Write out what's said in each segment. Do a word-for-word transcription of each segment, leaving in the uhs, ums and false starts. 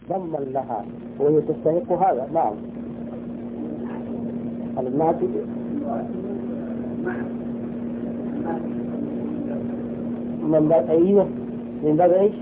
ضما لها وهي تستحق هذا. نعم. الناتج من باب أيوه من باب إيش؟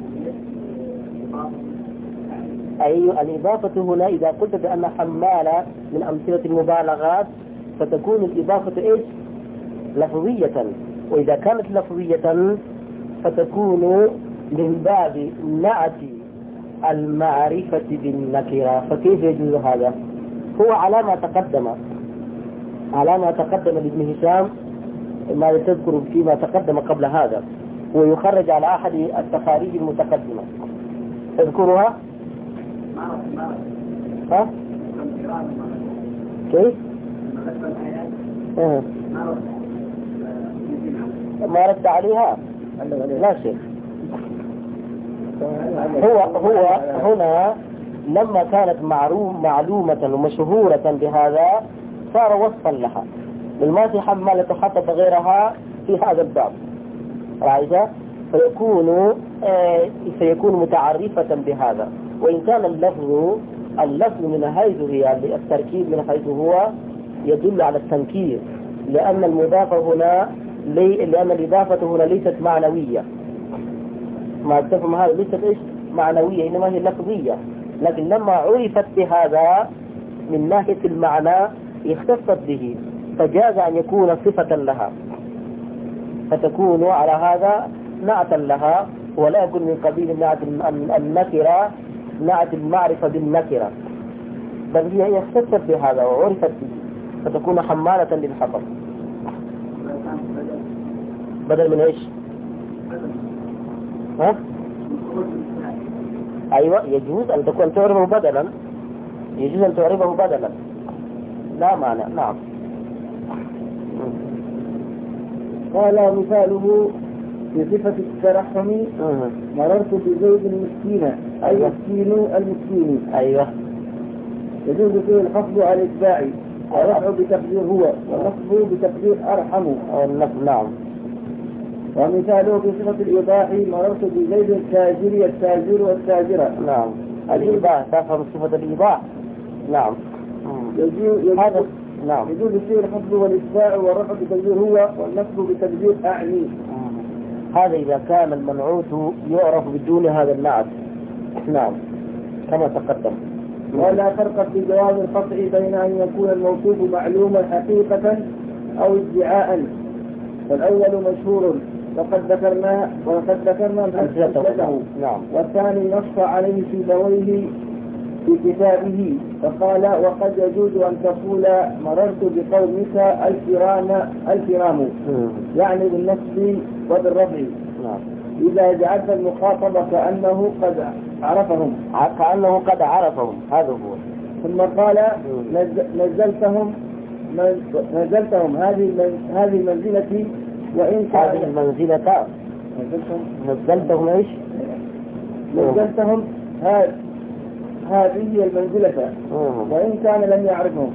أيوه الإضافة هنا إذا قلت بأن حمالة من أمثلة المبالغات فتكون الإضافة إيش؟ لفظية، وإذا كانت لفظية فتكون من باب نعت المعرفة بالنكرة. فكيف يجوز هذا؟ هو على ما تقدم على ما تقدم لابن هشام ما تذكر فيما تقدم قبل هذا، ويخرج على أحد التخاريج المتقدمة. تذكرها؟ ها؟ كيف؟ اه. ما رد عليها؟ لا شيء. هو هو هنا لما كانت معلوم معلومة ومشهورة بهذا صار وصفا لها، ما في حمالة حطت غيرها في هذا الباب رأيت، فيكون آه سيكون متعرفة بهذا. وإن كان اللفظ اللفظ من حيث هي التركيب من حيث هو يدل على التنكير، لأن المضافة هنا لي لأن الإضافة هنا ليست معنوية. ما تفهم هذا ليست إيش معنوية، إنما هي لفظية، لكن لما عرفت بهذا من ناحية المعنى اختصت به، فجاز أن يكون صفة لها، فتكون على هذا نعتا لها، ولا يكون من قبيل نعت النكرة نعت المعرفة بالنكرة، بل هي اختصت بهذا وعرفت به فتكون حمالة للحطب. بدل من ايش؟ ها؟ ايوه يجوز ان تكون تعرفه بدلا، يجوز ان تعرفه بدلا لا معنى. نعم. قال مثاله في صفة الترحم مررت بزيد المسكين أي مسكين المسكين. أيوة. يجوز فيه الخفض على الإتباع ورفع بتقدير هو والنصب بتقدير أرحم. نعم. ومثاله في صفة الإيضاح مررت بزيد التاجر التاجر والتاجرة. نعم. الإيضاح تفهم صفة الإيضاح. نعم. يجوز هذا. نعم. يجوز فيه الخفض والإتباع والرفع بتقدير هو والنصب بتقدير أعني. هذا إذا كان المنعوت يعرف بدون هذا النعت. نعم كما تقدم. ولا فرق في جواز القطع بين أن يكون الموصوف معلوما حقيقة أو ادعاء، فالأول مشهور وقد ذكرنا وقد ذكرنا أمثلته. نعم. والثاني نص عليه في دويه في كتابه فقال وقد يجوز أن تقول مررت بقومك الكرام الكرام يعني بالنصب وبالرفع. نعم. إذا جعلت المخاطب كأنه قد عرفهم كأنه قد عرفهم هذا هو. ثم قال نزلتهم نزلتهم هذه هذه منزلتي وإن كان هذه المنزلة نزلتهم ايش؟ نزلتهم هذه هي المنزلة وإن كان لم يعرفهم.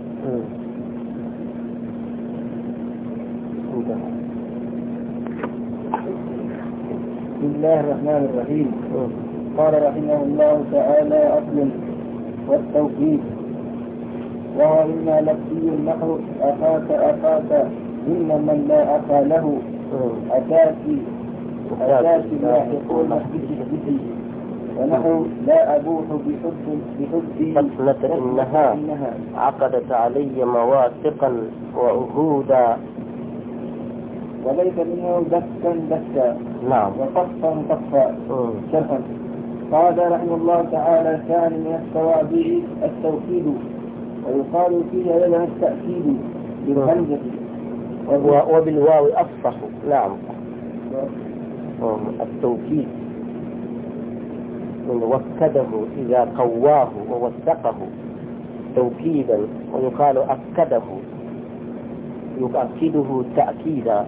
بسم الله الرحمن الرحيم. قال رحمه الله تعالى أصل والتوحيد وهو إما لفظي النحو أخاك أخاك إن من لا أخا له أتاكي أتاكي لاحقون به، ونحو لا أبوح بحب بحبي فتنة إنها عقدت علي مواثقا وعهودا وليس منه دكا دكا. نعم. وقفا قفا شرحا. قال رحمه الله تعالى كان من التوابع التوحيد ويقال فيها لنا التأكيد بالهمزة وبالواو أفصح. نعم. التوكيد من وكده إذا قواه ووثقه توكيدا، ويقال أكده يؤكده تأكيدا.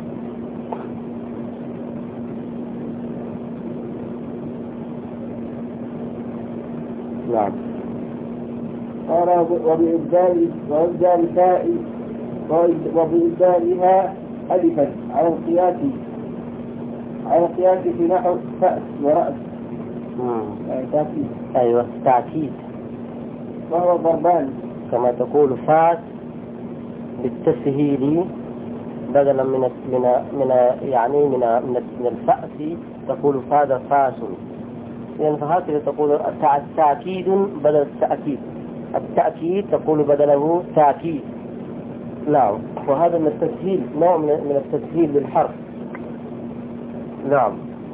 نعم. قال وبإبدال وإبدال تاء وبإبدالها ألفا على القياس على القياس في نحو فأس ورأس يعني تأكيد. أيوة تأكيد. وهو ضربان كما تقول فاس بالتسهيل بدلا من من من يعني من من من الفأس تقول فاز فاس، يعني فهكذا تقول التأكيد بدل التأكيد، التأكيد تقول بدله تأكيد. نعم، وهذا من التسهيل، نوع من التسهيل للحرف. نعم.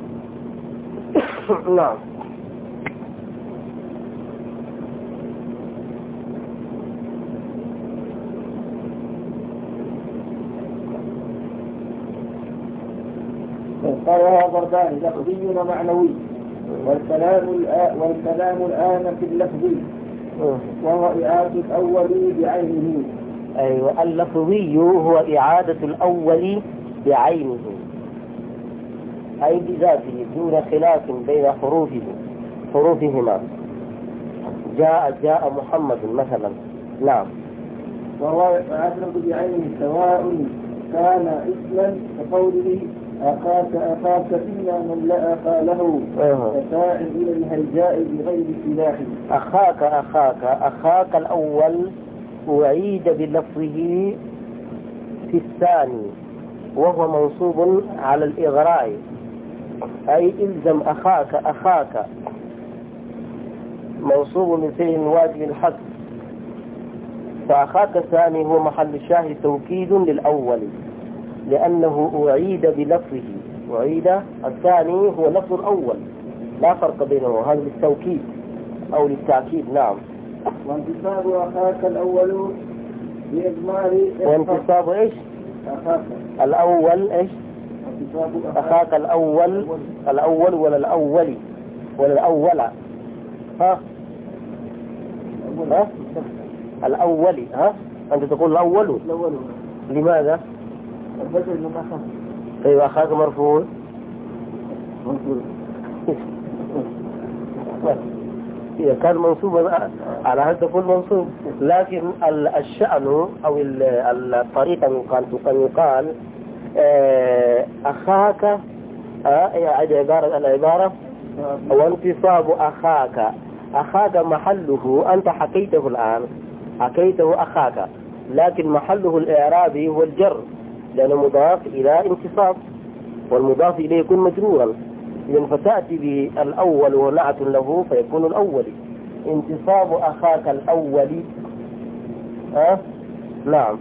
نعم. قال وهو ضربان لفظي ومعنوي، والكلام الآن والكلام الآن في اللفظي وهو إعادة الأول بعينه. أيوة، اللفظي هو إعادة الأول بعينه، أي بذاته دون خلاف بين حروفه حروفهما. جاء جاء محمد مثلا. نعم. وهو إعادة بعينه سواء كان اسما كقوله أخاك أخاك إلا من لا أخا له فساع إلى الهيجاء بغير سلاح. أخاك أخاك أخاك الأول أعيد بلفظه في الثاني وهو منصوب على الإغراء، أي إلزم أخاك أخاك منصوب من فعل واجب الحذف، فأخاك الثاني هو محل الشاهد توكيد للأول لأنه أعيد بلفظه، أعيد الثاني هو لفظ الأول لا فرق بينه، هذا للتوكيد أو للتأكيد. نعم. وانتصاب أخاك الأول بإضمار وانتصاب إيش؟ أخاك الأول إيش؟ أخاك الأول الأول ولا الأولي ولا الأولى؟ ها؟ ها؟ الأولي. ها؟ أنت تقول الأول. الأول. لماذا؟ البدل من أخاك. أيوة أخاك مرفوع. مرفوع. إذا كان منصوبا على هذا تقول منصوب، لكن الشأن أو الطريقة كان يقال أخاك، أعد عبارة العبارة وانتصاب أخاك. أخاك محله أنت حكيته الآن، حكيته أخاك، لكن محله الإعرابي هو الجر لأنه مضاف إلى انتصاب، والمضاف إليه يكون مجرورا، إذن فتأتي بالأول ونعت له فيكون الأول. انتصاب أخاك الأول. أه؟ نعم.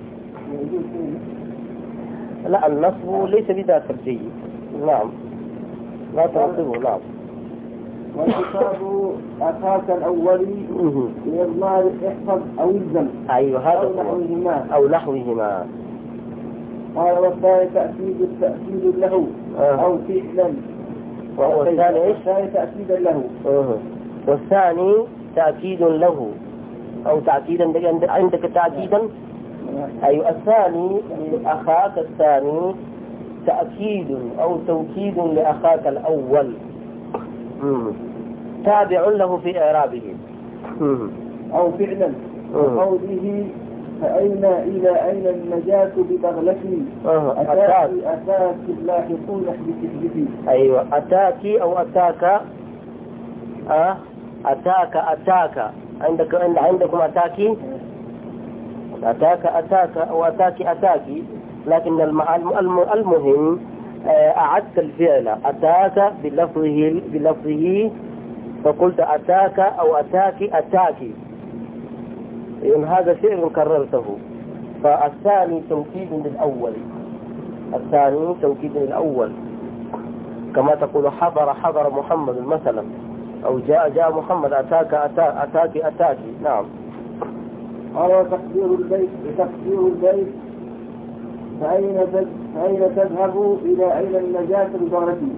لا، النصب ليس بذاك الجيد. نعم، لا تنصبه. نعم. وانتصاب أخاك الأول بإضمار احفظ أو الزم. أيوه، هذا أو نحوهما أو نحوهما. قال والثاني تأكيد تأكيد له أه. أو فعلا. وهو الثاني إيش؟ الثاني تأكيدا له. أه. والثاني تأكيد له أو تأكيدا عندك تأكيدا. أيوه، الثاني أخاك الثاني تأكيد أو توكيد لأخاك الأول. مم. تابع له في إعرابه. مم. أو فعلا قوله فأين إلى أين النجاة ببغلتي أتاك أتاك اللاحقون بكذبتي. أيوة، أتاكي أو أتاك. أه؟ أتاك أتاك عندك عند عندكم أتاكي أتاك أتاك أو أتاكي أتاكي، لكن المهم أعدت الفعل أتاك بلفظه بلفظه فقلت أتاك أو أتاكي أتاكي، إن هذا فعل كررته. فالثاني توكيد للأول، الثاني توكيد للأول، كما تقول حضر حضر محمد مثلا، أو جاء جاء محمد أتاك أتاك أتاكي أتاكي. نعم. قال تقدير البيت تقدير البيت فأين فأين تذهب إلى أين النجاة ببغلتي.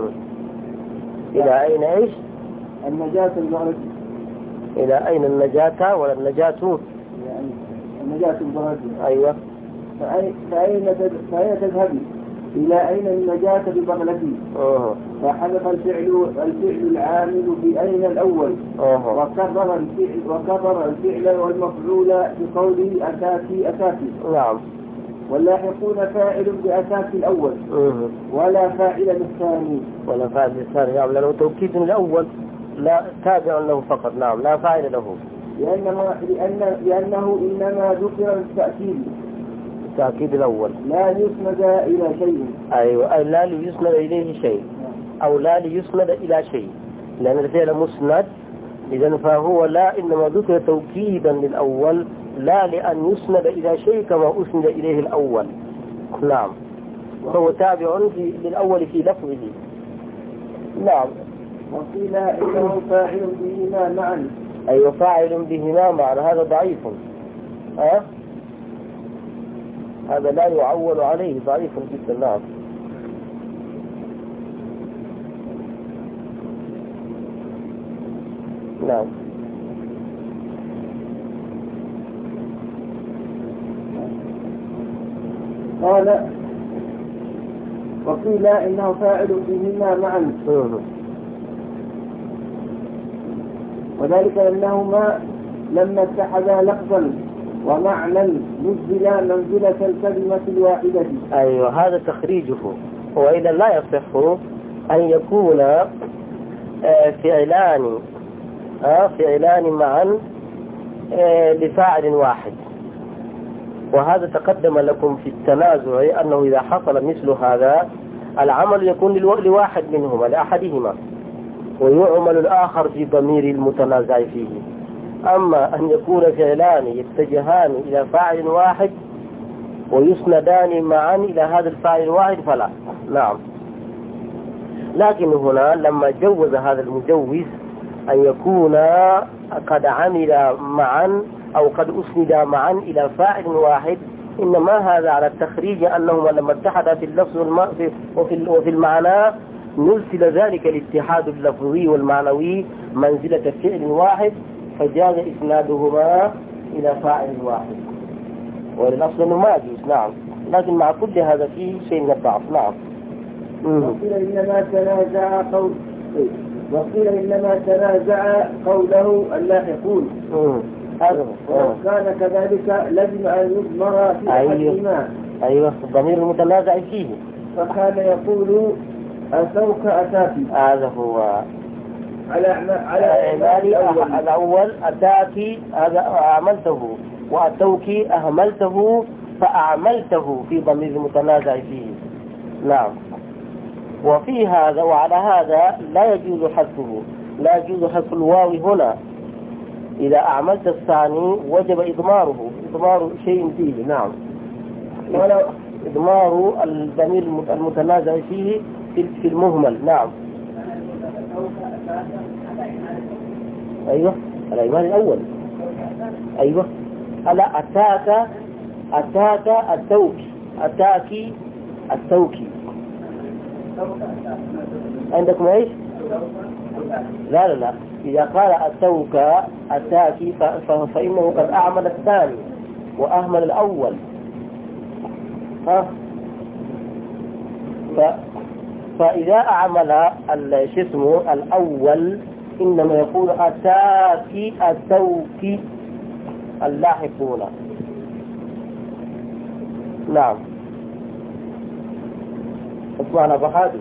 إلى أين إيش؟ النجاة ببغلتي. إلى أين النجاة ولا النجاة؟ يعني النجاة ببغلتي. أيوة. فأين فأين تذهب إلى أين النجاة ببغلتي. أوه. فحذف الفعل الفعل العامل في أين الأول. أوه. وكرر الفعل وكرر الفعل والمفعول بقوله أتاكي أتاكي. نعم. واللاحقون فاعل بأساس الأول. أوه. ولا فاعل للثاني. ولا فاعل للثاني، نعم، لأنه توكيد الأول لا تابع له فقط. نعم لا فاعل له. لأنما لأن لأنه إنما ذكر التأكيد التأكيد الأول لا يسند إلى شيء. أيوة أي لا ليسند إليه شيء أو لا ليسند إلى شيء، لأن الفعل مسند إذن فهو لا إنما ذكر توكيدا للأول لا لأن يسند إلى شيء كما أسند إليه الأول. نعم فهو تابع للأول في لفظه. نعم. وقيل إنه فاعل بهما معا. أيوة فاعل بهما معا هذا ضعيف. أه؟ هذا لا يعول عليه ضعيف جدا. نعم. نعم. قال وقيل إنه فاعل بهما معا وذلك أنهما لما اتحدا لفظا ومعنى نزلا منزلة الكلمة الواحدة. أيوة هذا تخريجه. وإذا لا يصح أن يكون فعلان فعلان معا لفاعل واحد، وهذا تقدم لكم في التنازع أنه إذا حصل مثل هذا العمل يكون لواحد منهما لأحدهما ويعمل الآخر في ضمير المتنازع فيه. أما أن يكون فعلان يتجهان إلى فاعل واحد ويسندان معا إلى هذا الفاعل الواحد فلا. نعم. لكن هنا لما جوز هذا المجوز أن يكون قد عمل معا أو قد أسند معا إلى فاعل واحد، إنما هذا على التخريج أنهما لما اتحدا في اللفظ وفي المعنى نزل ذلك الاتحاد اللفظي والمعنوي منزلة فعل واحد فجاز إسنادهما إلى فاعل واحد، وللأصل أنه ما يجوز. نعم. لكن مع كل هذا فيه شيء من الضعف. نعم. وقيل إنما تنازع قول وقيل إنما تنازع قوله اللاحقون. ولو كان كذلك لازم أن يضمر في أحدهما. أيوة الضمير المتنازع فيه. فكان يقول أتوك أتاكي. هذا هو على على إعمال الأول أتاكي هذا أعملته وأتوك أهملته فأعملته في ضمير المتنازع فيه. نعم. وفي هذا وعلى هذا لا يجوز حذفه، لا يجوز حذف الواو هنا. إذا أعملت الثاني وجب إضماره إضمار شيء فيه. نعم. ولو إضمار الضمير المتنازع فيه في المهمل. نعم. أيوة الإيمان الأول. أيوة ألا أتاك أتاك التوكي أتاكي التوكي عندكم ايش؟ لا لا لا إذا قال أتوك أتاكي فإنه قد أعمل الثاني وأهمل الأول. ها ف... فإذا أعمل الجسم الأول إنما يقول أتاكي أتوكي اللاحقون. نعم. اسمعنا بحادي.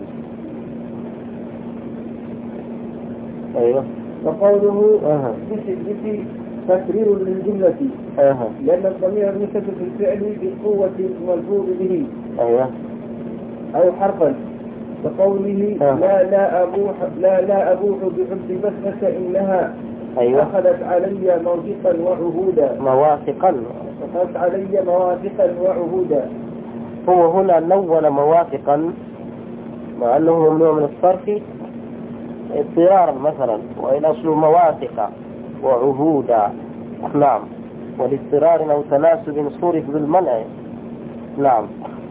أيوة. وقوله أه. بس تكرير للجملة أه. لأن الضمير المسبب في الفعل بالقوة الملفوظ به. أيوة. أو حرفا كقوله أه. لا لا أبوح لا لا أبوح بحب بسمة إنها أيوة. أخذت علي موثقا وعهودا. مواثقا. أخذت علي مواثقا وعهودا. هو هنا نون مواثقا مع أنه ممنوع من الصرف اضطرارا مثلا، وإلى أصل مواثق وعهودا. نعم. والاضطرار أو تناسب صرف بالمنع. نعم.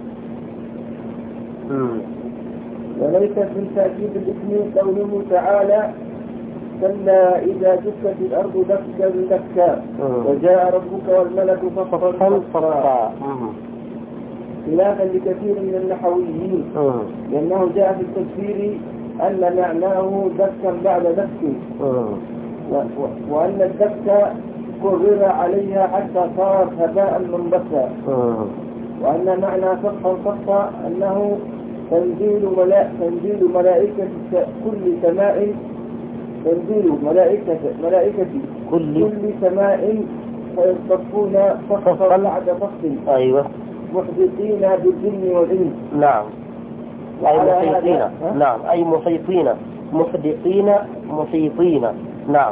مم. وليس من تأكيد الاسم قوله تعالى كلا إذا دكت الأرض دكا دكا وجاء ربك والملك صفا صفا خلافا لكثير من النحويين لأنه جاء في التفسير أن معناه دكا بعد دك وأن الدك كرر عليها حتى صارت هباء منبثا وأن معنى صفا صفا أنه تنزيل ملائكة تنزيل ملائكة كل سماء تنزيل ملائكة ملائكة كل كل سماء فيصطفون صفا بعد صف. أيوة. محدثين بالجن والإنس. نعم. أي محيطين. هذا- نعم أي محيطين محدثين محيطين. نعم.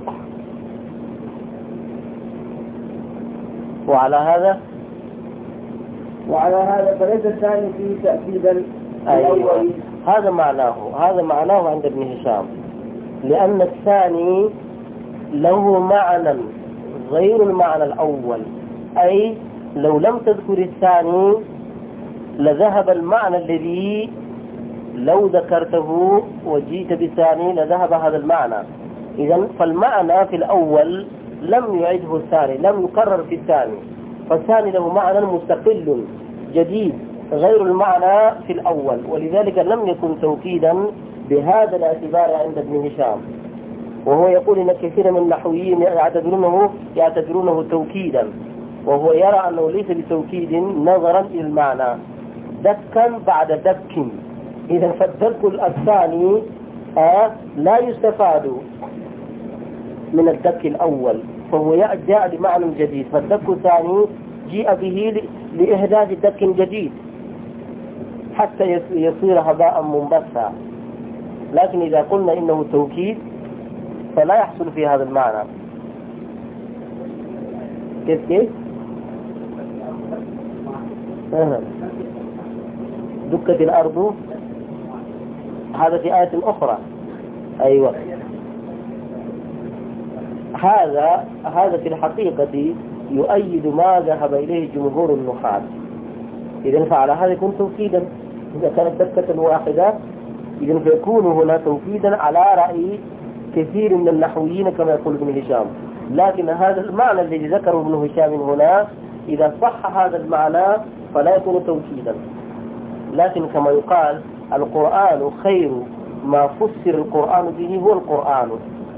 وعلى هذا وعلى هذا فليس الثاني فيه تأكيدا أيوة. الأول. هذا معناه هذا معناه عند ابن هشام، لأن الثاني له معنى غير المعنى الأول، أي لو لم تذكر الثاني لذهب المعنى الذي لو ذكرته وجيت بالثاني لذهب هذا المعنى. إذن فالمعنى في الأول لم يعده الثاني، لم يكرر في الثاني، فالثاني له معنى مستقل جديد غير المعنى في الأول، ولذلك لم يكن توكيدا بهذا الاعتبار عند ابن هشام. وهو يقول إن كثير من النحويين يعتبرونه يعتبرونه توكيدا، وهو يرى أنه ليس بتوكيد نظرا إلى المعنى، دكا بعد دك. إذا فالدك الثاني آه لا يستفاد من الدك الأول، فهو جاء بمعنى جديد، فالدك الثاني جاء به لإحداث دك جديد حتى يصير هباء منبثا. لكن إذا قلنا إنه توكيد فلا يحصل في هذا المعنى. كيف كيف؟ أه. دكت الأرض، هذا في آية أخرى. أيوة. هذا هذا في الحقيقة يؤيد ما ذهب إليه جمهور النحاة. إذن فعلى هذا يكون توكيدا إذا كانت دكة واحدة، إذن فيكون هنا توكيدا على رأي كثير من النحويين كما يقول ابن هشام. لكن هذا المعنى الذي ذكره ابن هشام هنا إذا صح هذا المعنى فلا يكون توكيدا. لكن كما يقال القرآن خير ما فسر القرآن به هو القرآن.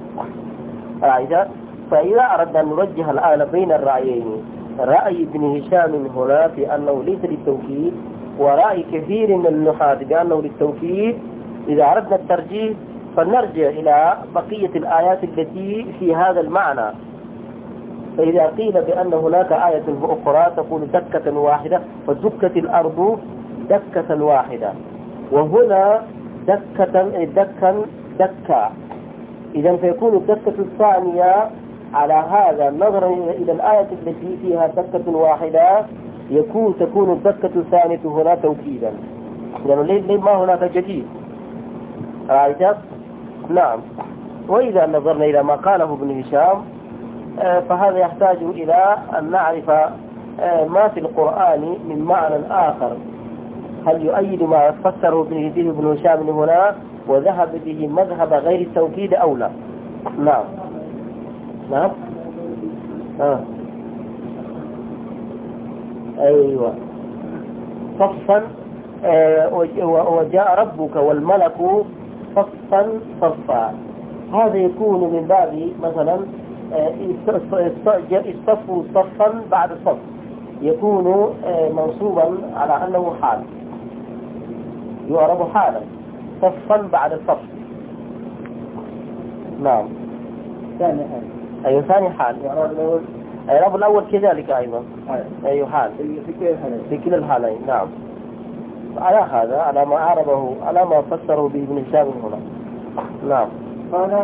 فإذا أردنا أن نرجح الآن بين الرأيين، رأي ابن هشام هنا في أنه ليس للتوكيد، ورأي كثير من النحاة بأنه للتوكيد، إذا أردنا الترجيح فنرجع إلى بقية الآيات التي في هذا المعنى. فإذا قيل بأن هناك آية أخرى تقول دكة واحدة، فدكت الأرض دكة واحدة، وهنا دكة دكا دكا، إذا فيكون الدكة الثانية على هذا نظرا إلى الآية التي فيها دكة واحدة يكون تكون الدكة الثانية هنا توكيدا، لأنه يعني ما هناك جديد. رأيت؟ نعم. وإذا نظرنا إلى ما قاله ابن هشام فهذا يحتاج إلى أن نعرف ما في القرآن من معنى آخر، هل يؤيد ما فسره به ابن هشام هنا وذهب به مذهب غير التوكيد أو لا. نعم. نعم. آه. أيوة. صفا آه وجاء ربك والملك صفا صفا، هذا يكون من باب مثلا اصطفوا صفا بعد صف، يكون منصوبا على أنه حال، يعرب حالا، صفا بعد صف. نعم. ثاني حال. أي ثاني حال. الإعراب الأول كذلك أيضا. أي حال. في كل الحالين. في كل الحالين. نعم. على هذا على ما أعربه على ما فسره به ابن هشام هنا. نعم. قال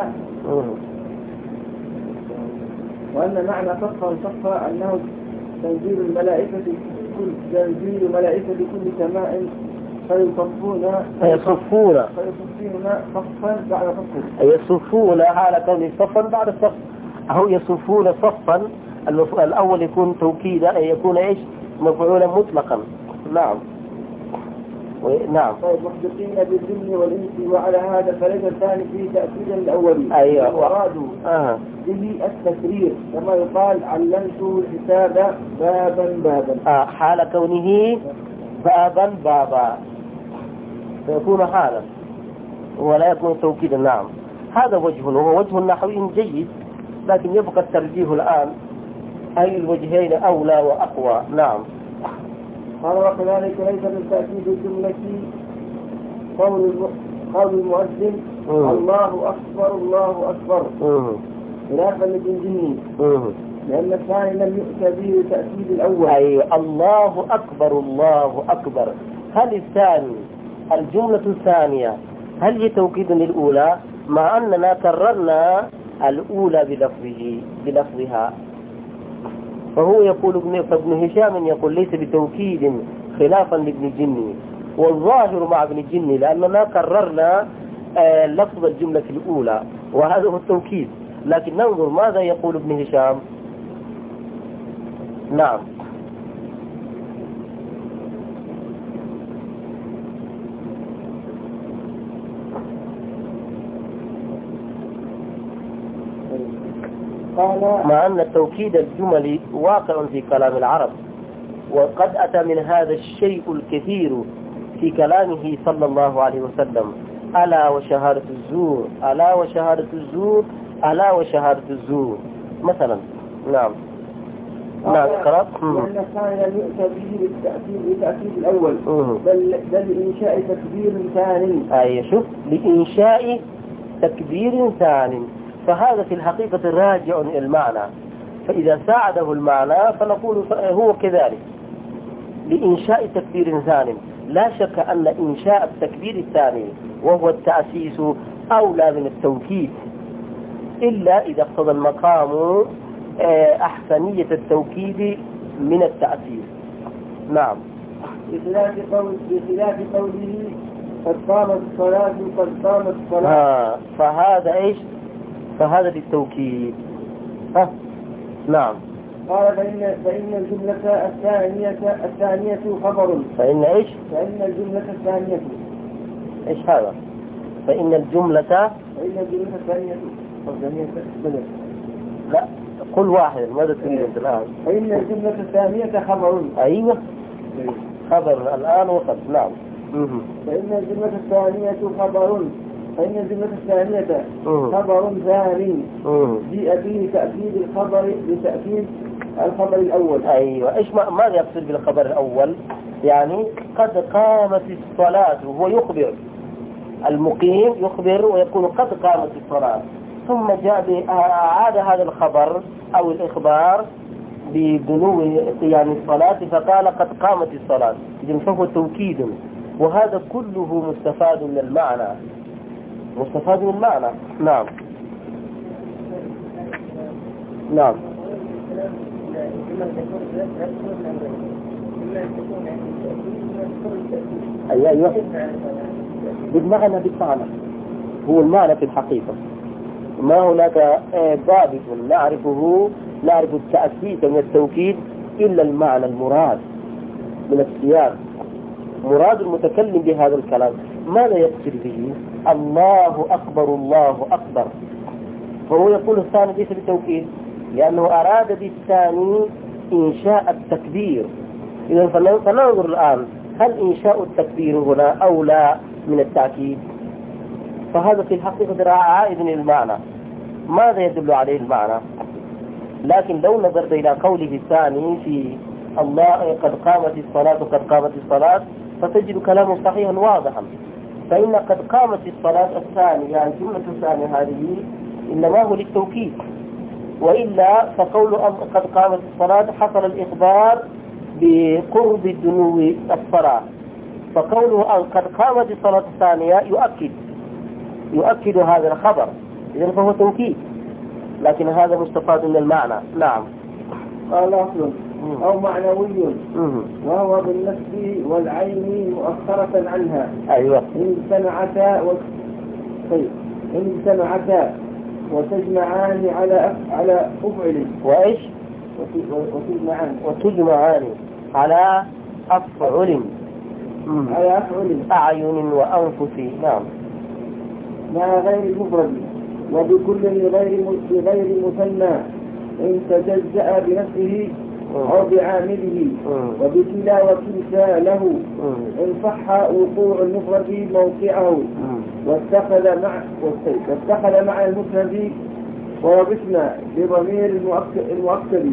وأن معنى صفا صفا أنه تنزيل الملائكة كل تنزيل ملائكة كل سماء فيصفون فيصفون فيصفون صفا بعد صف. يصفون على كون صفا بعد صف، أو يصفون صفا الأول يكون توكيدا، يكون إيش مفعولا مطلقا. نعم. نعم. طيب محدثين بالجن والإنس، وعلى هذا فليس الثاني في تأكيدا الأول. أيوة. وأرادوا آه. به التكرير كما يقال علمت الحساب بابا بابا. آه. حال كونه بابا بابا فيكون حالا ولا يكون توكيدا. نعم. هذا وجه وهو وجه نحوي جيد، لكن يبقى الترجيح الآن أي الوجهين أولى وأقوى. نعم. قال وكذلك ليس من تأكيد الجملة قول قول المؤذن الله أكبر الله أكبر خلافا للجني، لأن الثاني لم يؤت به تأكيد الأول. أي الله أكبر الله أكبر. هل الثاني الجملة الثانية هل هي توكيد للأولى مع أننا كررنا الأولى بلفظه بلفظها؟ فهو يقول ابن فابن هشام يقول ليس بتوكيد خلافا لابن الجني، والظاهر مع ابن الجني لأننا كررنا آه لفظ الجملة الأولى وهذا هو التوكيد. لكن ننظر ماذا يقول ابن هشام. نعم. مع أن التوكيد الجملي واقع في كلام العرب، وقد أتى من هذا الشيء الكثير في كلامه صلى الله عليه وسلم: ألا وشهادة الزور، ألا وشهادة الزور، ألا وشهادة الزور مثلا. نعم. نعم قرأت. لأن الثاني لم يؤت به بالتأكيد بالتأكيد الأول، بل بل لإنشاء تكبير ثاني. أي شوف، لإنشاء تكبير ثاني، فهذا في الحقيقة راجع إلى المعنى، فإذا ساعده المعنى فنقول هو كذلك لإنشاء تكبير ثاني. لا شك أن إنشاء التكبير الثاني وهو التأسيس أولى من التوكيد، إلا إذا اقتضى المقام أحسنية التوكيد من التأسيس. نعم. بخلاف قول بخلاف قوله قد قامت الصلاة قد قامت الصلاة، فهذا إيش؟ فهذا للتوكيد. ها. نعم. قال فإن فإن الجملة الثانية الثانية خبر. فإن إيش؟ فإن الجملة الثانية. إيش هذا؟ فإن الجملة فإن الجملة الثانية الثانية لا كل واحد ماذا تريد أنت الآن؟ فإن الجملة الثانية خبر. أيوة خبر الآن وقد. نعم. فإن الجملة الثانية خبر فإن الجملة الثانية خبر ثاني جاء به تأكيد الخبر لتأكيد الخبر الأول. أيوة. إيش ما ماذا يقصد بالخبر الأول؟ يعني قد قامت الصلاة، وهو يخبر المقيم يخبر ويقول قد قامت الصلاة، ثم جاء أعاد هذا الخبر أو الإخبار بدنو قيام الصلاة فقال قد قامت الصلاة، إذن فهو توكيد، وهذا كله مستفاد من المعنى، مستفاد من المعنى. نعم. نعم. أيوة أيوة بالمعنى بالمعنى هو المعنى في الحقيقة، ما هناك ضابط نعرفه نعرف التأكيد من التوكيد إلا المعنى المراد من السياق. مراد المتكلم بهذا الكلام ماذا يقصد به؟ الله أكبر الله أكبر، فهو يقول الثاني ليس بالتوكيد لأنه أراد بالثاني إنشاء التكبير. إذن فننظر الآن هل إنشاء التكبير هنا أولى من التأكيد؟ فهذا في الحقيقة عائد للمعنى. ماذا يدل عليه المعنى؟ لكن لو نظرت إلى قوله الثاني في الله قد قامت الصلاة قد قامت الصلاة فتجد كلامه صحيحا واضحا، فإن قد قامت الصلاة الثانية يعني الجملة الثانية هذه إنما هو للتوكيد، وإلا فقول قد قامت الصلاة حصل الإخبار بقرب الدنو الصلاة، فقوله قد قامت الصلاة الثانية يؤكد يؤكد هذا الخبر، إذن فهو توكيد، لكن هذا مستفاد من المعنى. نعم. قال أصل أو معنوي وهو بالنسب والعين مؤخرة عنها. أيوة. إن اجتمعتا و... طيب. إن اجتمعتا وتجمعان على على أفعل وإيش؟ وتجمعان وتجمعان على أفعل على أفعل أعين وأنفس. نعم. مع غير المفرد وبكل لغير لغير مثنى إن تجزأ بنفسه أو بعامله، وبكلا وكلتا له إن صح وقوع المفرد موقعه، واتخذ مع واتخذ مع المفرد وربطنا بضمير المؤكد،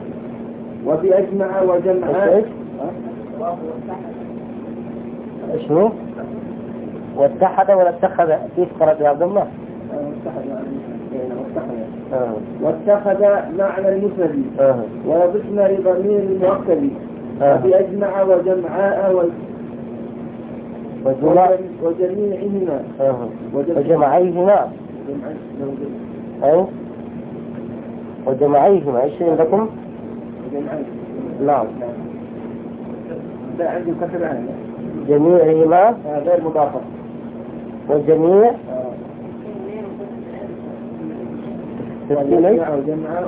وبأجمع وجمع. شنو؟ واتحد ولا اتخذ؟ كيف قرأت يا عبد الله؟ واتخذ يعني واتخذ آه. واتخذ معنى المفرد آه. وضفن لضمير المؤكد آه. وبأجمع وجمعاء و... وجمع وجميعهما آه. وجمعيهما أي وجمعيهما إيش عندكم؟ وجمعيه نعم لا عندي كسر عنه جميعهما غير مضافة والجميع وجمع وجمع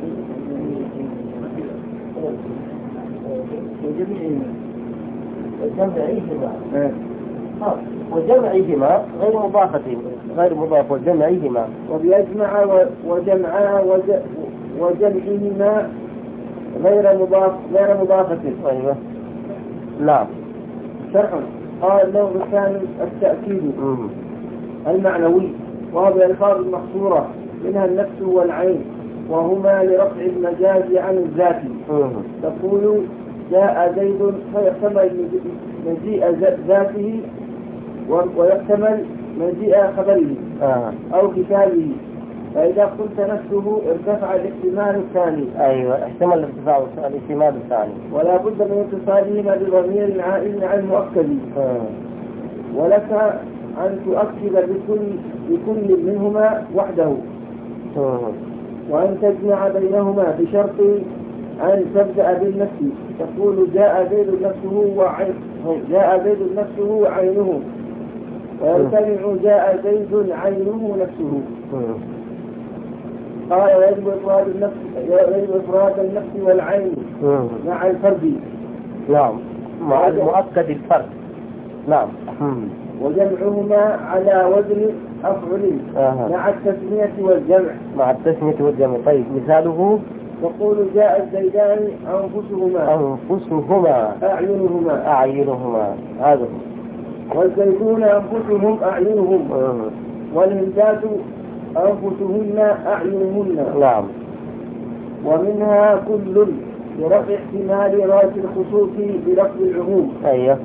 وجميعهما وجمعيهما وجمعيهما غير مضافة غير مضاف وجمعيهما وبيجمع وجمع وجمعهما غير مضاف غير مضافة. أيوة نعم. شرح. قال النوع الثاني التأكيد المعنوي وهو بألفاظ المحصورة منها النفس والعين وهما لرفع المجاز عن الذات. تقول جاء زيد فيحتمل مجيء ذاته ويحتمل مجيء خبره أو كتابه، فإذا قلت نفسه ارتفع الاحتمال الثاني. أيوة احتمل ارتفاع الاحتمال الثاني ولا بد من اتصالهما بضمير عائد عن مؤكد. ولك أن تؤكد بكل بكل منهما وحده وأن تجمع بينهما بشرط أن تبدأ بالنفس. تقول جاء زيد نفسه وعين جاء زيد نفسه وعينه ويجتمع جاء زيد عينه نفسه. قال يجب إفراد النفس يجب إفراد النفس والعين مع الفرد. نعم مع المؤكد الفرد. نعم. وجمعهما على وزن أفعل آه. مع التسمية والجمع مع التسمية والجمع. طيب مثاله تقول جاء الزيدان أنفسهما أنفسهما أعينهما أعينهما هذا. والزيدون أنفسهم أعينهم آه. والهندات أنفسهن أعينهن. نعم. ومنها كل برفع احتمال رأس الخصوص بلفظ العموم. أيوه.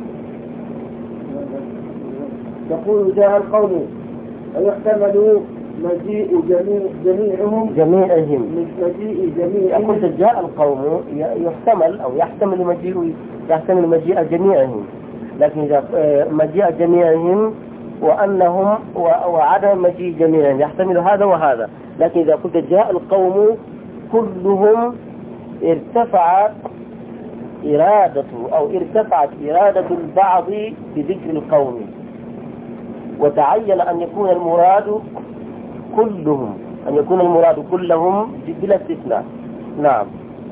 تقول جاء القوم ويحتمل مجيء جميع جميعهم جميعهم مجيء جميعهم. قلت جاء القوم يحتمل أو يحتمل مجيء يحتمل مجيء جميعهم، لكن إذا مجيء جميعهم وأنهم وعدم مجيء جميعهم يحتمل هذا وهذا. لكن إذا قلت جاء القوم كلهم ارتفعت إرادته أو ارتفعت إرادة البعض بذكر القوم، وتعين أن يكون المراد كلهم أن يكون المراد كلهم بلا استثناء. نعم.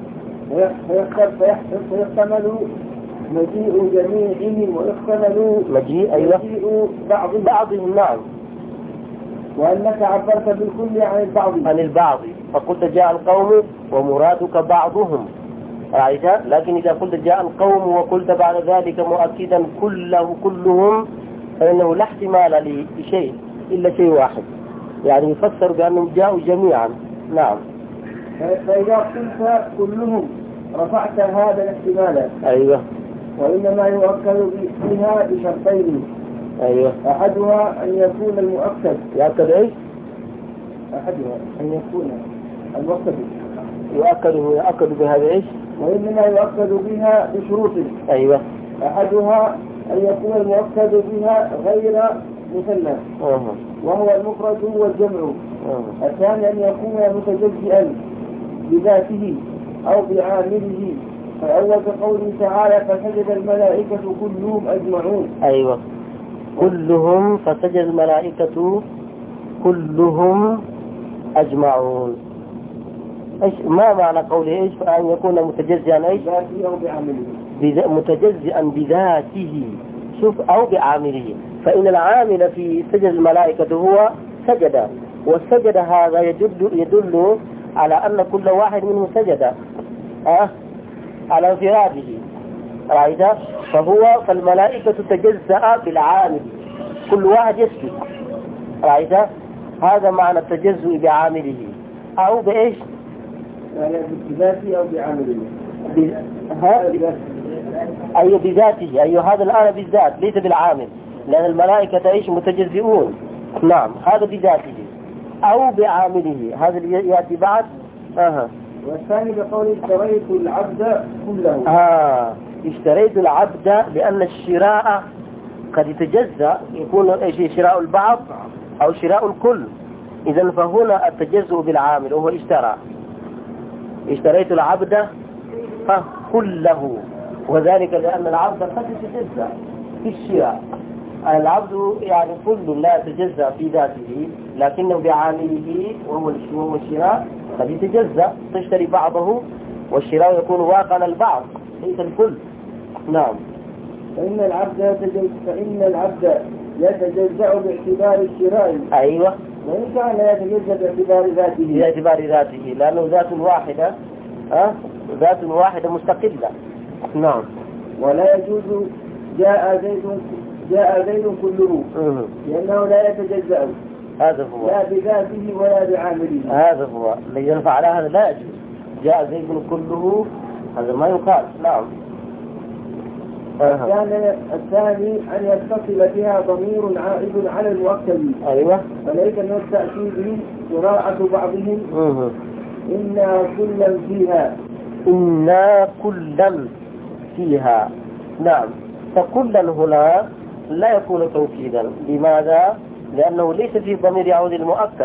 ويحتمل مجيء جميعهم ويحتمل مجيء أيوة مجيء بعض بعضهم. نعم. وأنك عبرت بالكل عن البعض عن البعض فقلت جاء القوم ومرادك بعضهم رأيت. لكن إذا قلت جاء القوم وقلت بعد ذلك مؤكدا كله كلهم فإنه لا احتمال لشيء إلا شيء واحد، يعني يفسر بأنهم جاءوا جميعا. نعم. فإذا قلت كلهم رفعت هذا الاحتمال. أيوة. وإنما يؤكد بها بشرطين. أيوة. أحدها أن يكون المؤكد يؤكد إيش؟ أحدها أن يكون المؤكد يؤكد يؤكد بهذا إيش؟ وإنما يؤكد بها بشروط. أيوة. أحدها أن يكون المؤكد بها غير مثنى وهو المفرد والجمع. أوه. الثاني أن يكون متجزئا بذاته أو بعامله، فأول قوله تعالى فسجد الملائكة كلهم أجمعون. أيوة كلهم فسجد الملائكة كلهم أجمعون. إيش ما معنى قوله إيش؟ فأن يكون متجزئا إيش؟ بذاته أو بعامله. بذ... متجزئا بذاته شوف أو بعامله. فإن العامل في سجد الملائكة هو سجد، والسجد هذا يدل يدل على أن كل واحد منهم سجد أه؟ على انفراده رأيت. فهو فالملائكة تجزأ بالعامل، كل واحد يسجد رأيت. هذا معنى التجزؤ بعامله أو بإيش؟ يعني بذاته أو بعامله. ب... ها؟ أي بذاته، أي هذا الآن بالذات ليس بالعامل، لأن الملائكة إيش متجزئون. نعم هذا بذاته أو بعامله، هذا اللي يأتي بعد. آه. والثاني بقول اشتريت العبد كله. آه اشتريت العبد، لأن الشراء قد يتجزأ، يكون إيش شراء البعض أو شراء الكل. إذن فهنا التجزؤ بالعامل وهو اشترى. اشتريت العبد آه كله، وذلك لأن العبد قد يتجزأ في الشراء. العبد يعني كل لا يتجزأ في ذاته، لكنه بعامله وهو الشراء قد يتجزأ، تشتري بعضه والشراء يكون واقعا البعض ليس الكل. نعم. فإن العبد يتجزأ فإن العبد يتجزأ باعتبار الشراء. أيوة. وإن كان لا يتجزأ باعتبار ذاته. باعتبار ذاته، لأنه ذات واحدة، أه؟ ذات واحدة مستقلة. نعم. ولا يجوز جاء زيد جاء زيد كله، لأنه لا يتجزأ. هذا هو. لا بذاته ولا بعامله. هذا هو الذي ينفع على هذا لا يجوز. جاء زيد كله، هذا ما يقال. نعم. الثاني الثاني أن يتصل فيها ضمير عائد على المؤكد. أيوة. فليس من التأكيد قراءة بعضهم أه. إنا كلا فيها. إنا كلا فيها. نعم. فكلا هنا لا يكون توكيدا. لماذا؟ لأنه ليس في ضمير يعود المؤكد.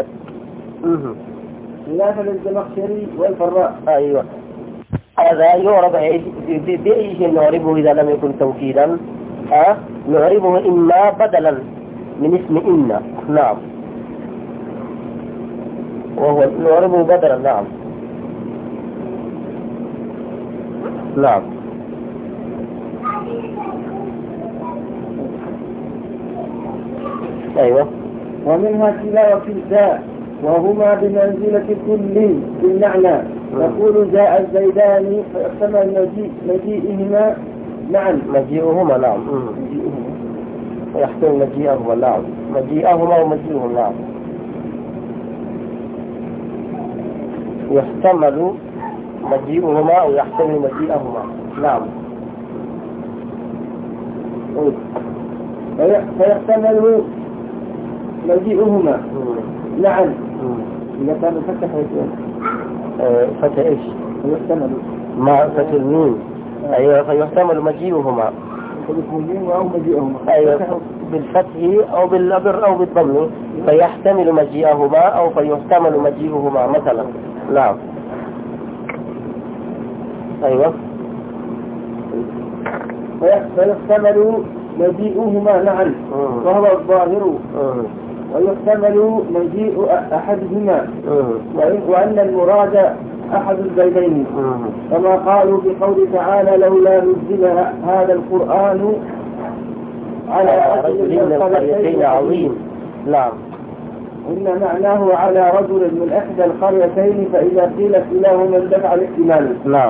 خلافا للزمخشري والفراء. أيوة. هذا يعرب بأي شيء نعربه إذا لم يكن توكيدا؟ أه؟ نعربه إما بدلا من اسم إنا. نعم. وهو نعربه بدلا. نعم. نعم. أيوة. ومنها كلا وكلتا، وهما بمنزلة كل بالمعنى. يقول جاء الزيدان فاحتمل مجيء مجيئهما معا. مجيئهما. نعم. يحتمل مجيئهما. نعم. مجيئهما ومجيئهم. نعم. يحتمل مجيئهما ويحتمل مجيئهما. نعم. فيحتمل مجيئهما معا. إذا كان فتح يكون فتح إيش؟ فيحتمل ما فتح الميم. أيوة. فيحتمل مجيئهما. أو مجيئهما. أيوة. بالفتح أو بالأبر أو بالضم. فيحتمل مجيئهما أو فيحتمل مجيئهما مثلا. نعم. أيوة. فيحتمل مجيئهما معا وهو الظاهر، ويحتمل مجيء أحدهما، وأن المراد أحد الزيدين، كما قالوا في قول تعالى لولا نزل هذا القرآن على رجل من القريتين عظيم. نعم. إن معناه على رجل من إحدى القريتين، فإذا قيل كلاهما اندفع الاحتمال. نعم.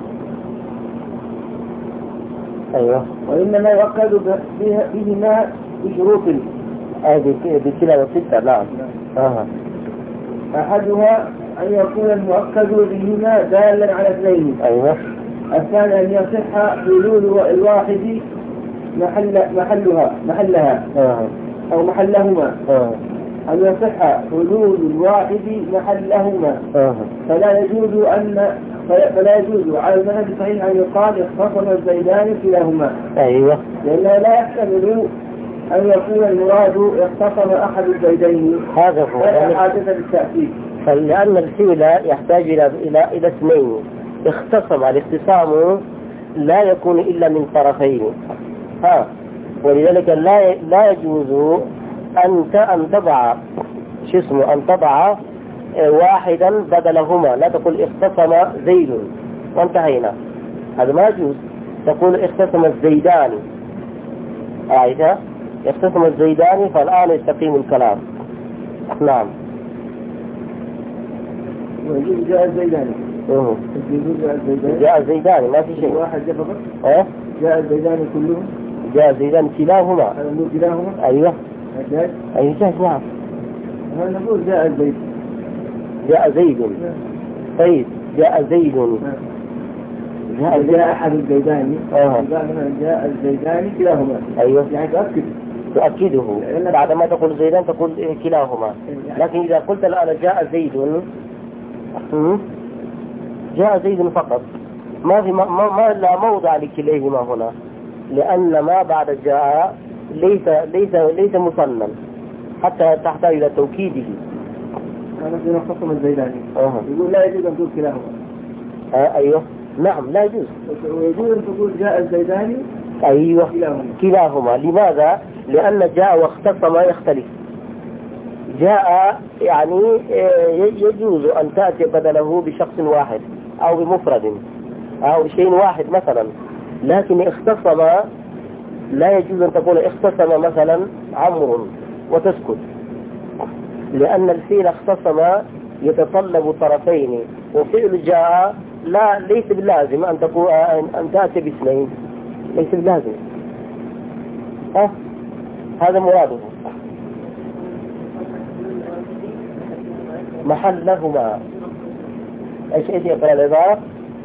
أيوة. وإنما يؤكد بهما بشروط. هذه بكلا وستة. نعم. آه. أحدها أن يكون المؤكد بهما دالا على اثنين. أيوة. الثاني أن يصح حلول الواحد محل محلها محلها آه. أو محلهما. آه. أن يصح حلول الواحد محلهما. آه. فلا يجوز أن فلا يجوز على المذهب الصحيح أن يقال اختصم الزيدان كلاهما. أيوة. لأنه لا يحتمل أن يكون المراد اختصم أحد الزيدين. هذا هو. ولا حادثة بالتأكيد. فلأن الفعل يحتاج إلى إلى إلى اثنين. اختصم. الاختصام لا يكون إلا من طرفين. ها. ولذلك لا لا يجوز أن أن تضع شو اسمه أن تضع واحدا بدلهما. لا تقول اختصم زيد وانتهينا، هذا ما يجوز. تقول اختصم الزيدان. رأيت؟ اختصم الزيدان، فالآن يستقيم الكلام. نعم. ويجوز جاء الزيدان. اها. جاء الزيدان. جاء الزيدان ما في شيء. واحد جاء فقط. اه. جاء الزيدان كلهم. جاء الزيدان كلاهما. كلاهما. أيوه. جاء. أي جاء. نعم. نقول جاء الزيد. جاء زيد. طيب. جاء زيد. جاء, جاء أحد الزيدان آه. جاء الزيدان كلاهما. أيوة. يعني تؤكد تؤكده بعد ما تقول زيدان تقول كلاهما. لكن إذا قلت الآن جاء زيد جاء زيد فقط ما في ما, ما لا موضع لكليهما هنا، لأن ما بعد جاء ليس ليس ليس مصنًا حتى تحتاج إلى توكيده. هذا في خصم الزيداني. أه. يقول لا يجوز أن تقول كلاهما. آه أيوه نعم لا يجوز. ويجوز أن تقول جاء الزيداني. أيوه كلاهما. كلاهما. لماذا؟ لأن جاء واختص ما يختلف. جاء يعني يجوز أن تأتي بدله بشخص واحد أو بمفرد أو بشيء واحد مثلا، لكن اختصم لا يجوز أن تقول اختصم مثلا عمرو وتسكت، لأن الفيل اختصم يتطلب طرفين، وفعل جاء لا ليس باللازم أن تقول أن تأتي باثنين، ليس باللازم. ها هذا مراده. محلهما ايش ايش يقرأ العبارة؟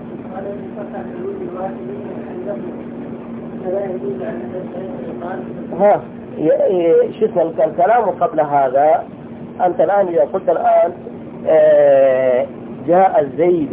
ها شو اسمه الكلام قبل هذا. أنت الآن إذا قلت الآن آه جاء زيد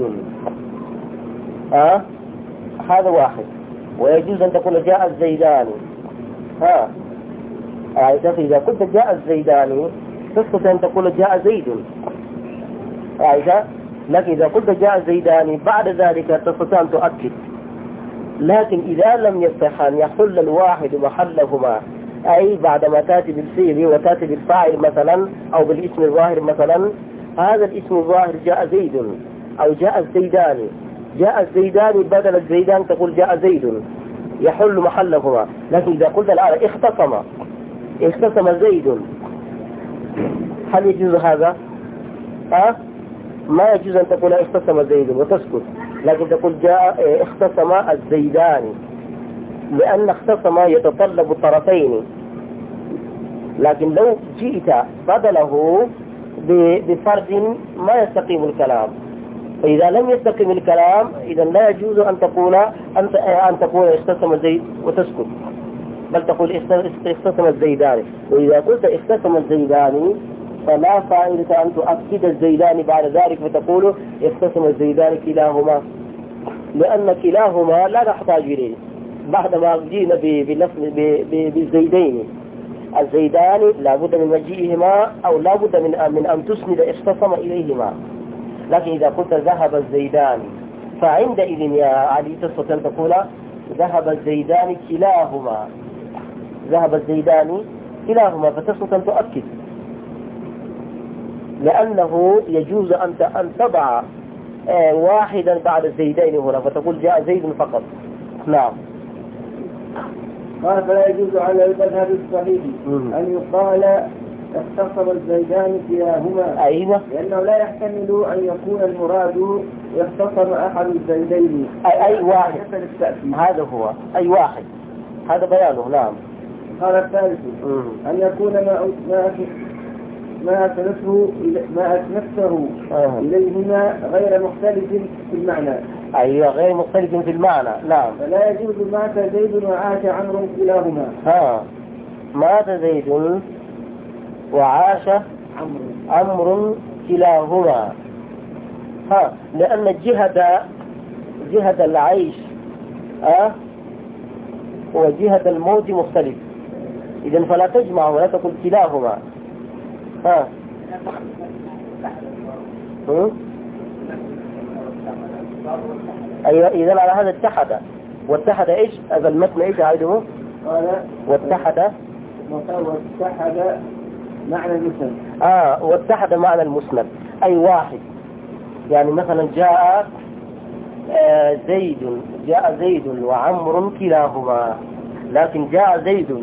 ها هذا واحد، ويجوز أن تقول جاء الزيداني. ها إذا قلت جاء الزيداني تستطيع أن تقول جاء زيد عائشة، لكن إذا قلت جاء زيداني بعد ذلك تستطيع أن تؤكد. لكن إذا لم يصح أن يحل الواحد محلهما، أي بعدما تأتي بالفعل وتأتي بالفاعل مثلا أو بالاسم الظاهر مثلا، هذا الاسم الظاهر جاء زيد أو جاء الزيداني، جاء الزيداني بدل الزيدان تقول جاء زيد يحل محلهما. لكن إذا قلت الآن اختصم اختصم زيد، هل يجوز هذا؟ ها؟ ما يجوز أن تقول اختصم زيد وتسكت، لكن تقول جاء اختصم الزيداني، لأن اختصم يتطلب الطرفين. لكن لو جئت بدله بفرد ما يستقيم الكلام، فإذا لم يستقيم الكلام إذا لا يجوز أن تقول أن أن تقول اختصم زيد وتسكت، بل تقول اختصم الزيداني. وإذا قلت اختصم الزيداني فلا فائدة أن تؤكد الزيداني بعد ذلك فتقول اختصم الزيداني كلاهما، لأن كلاهما لا نحتاج إليه بعدما جينا بالزيدين. الزيدان لا بد من مجيئهما أو لا بد من من أن تسند اختصم إليهما. لكن إذا قلت ذهب الزيدان فعندئذ يا علي تستطيع أن تقول ذهب الزيدان كلاهما، ذهب الزيدان كلاهما، فتستطيع أن تؤكد، لأنه يجوز أن تضع واحدا بعد الزيدين هنا فتقول جاء زيد فقط. نعم. قال فلا يجوز على المذهب الصحيح أن يقال اختصم الزيدان كلاهما. أيوة. لأنه لا يحتمل أن يكون المراد اختصم أحد الزيدين، أي, أي واحد، هذا هو أي واحد، هذا بيانه. نعم. قال الثالث أن يكون ما ما ما أسنفه ما أسنفته آه. إليهما غير مختلف في المعنى. أيوة غير مختلف في المعنى. نعم. فلا يجوز مات زيد وعاش عمرو كلاهما. ها مات زيد وعاش عمرو كلاهما. ها لأن جهة جهة العيش أه وجهة الموت مختلف، إذن فلا تجمع ولا تقول كلاهما. ها أيوة. إذن على هذا اتحد، واتحد إيش هذا المتن إيش عيده؟ واتحد واتحد معنى المسند. آه واتحد معنى المسند أي واحد. يعني مثلا جاء آه زيد جاء زيد وعمر كلاهما، لكن جاء زيد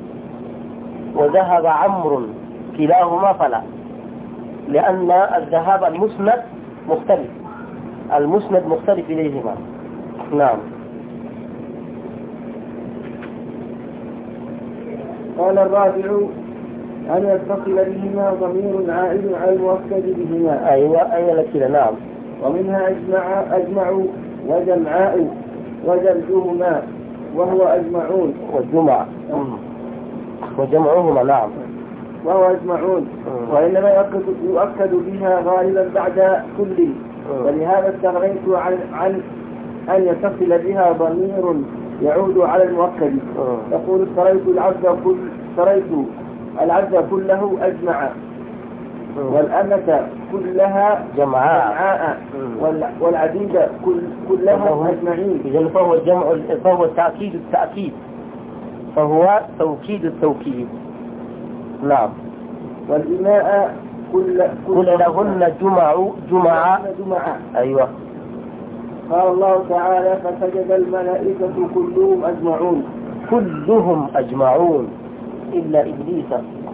وذهب عمرو كلاهما فلا، لأن الذهاب المسند مختلف، المسند مختلف إليهما. نعم. قال الرابع أن يتصل بهما ضمير عائد على المؤكد بهما. أيوة أين لك. نعم. ومنها أجمع أجمع وجمعاء وجمعهما وهو أجمعون والجمع وجمعهما نعم وهو أجمعون وإنما يؤكد, يؤكد بها غالبا بعد كل ولهذا استغنيت عن, عن أن يتصل بها ضمير يعود على المؤكد يقول اشتريت العبد كل اشتريت العبد كله أجمع والأمة كلها جمعاء والعبيد كل كلها أجمعين. إذن فهو الجمع فهو التأكيد التأكيد فهو توكيد التوكيد نعم. والإماء كل كلهن جمع جمع جمع أيوة. قال الله تعالى فسجد الملائكة كلهم أجمعون كلهم أجمعون إلا إبليس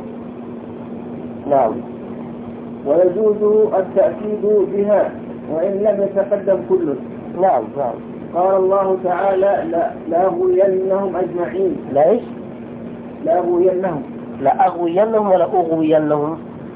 نعم. ويجوز التأكيد بها وإن لم يتقدم كله نعم نعم. قال الله تعالى لا لأغوينهم أجمعين. لا إيش؟ لأغوينهم لا أغوينهم ولا أغوينهم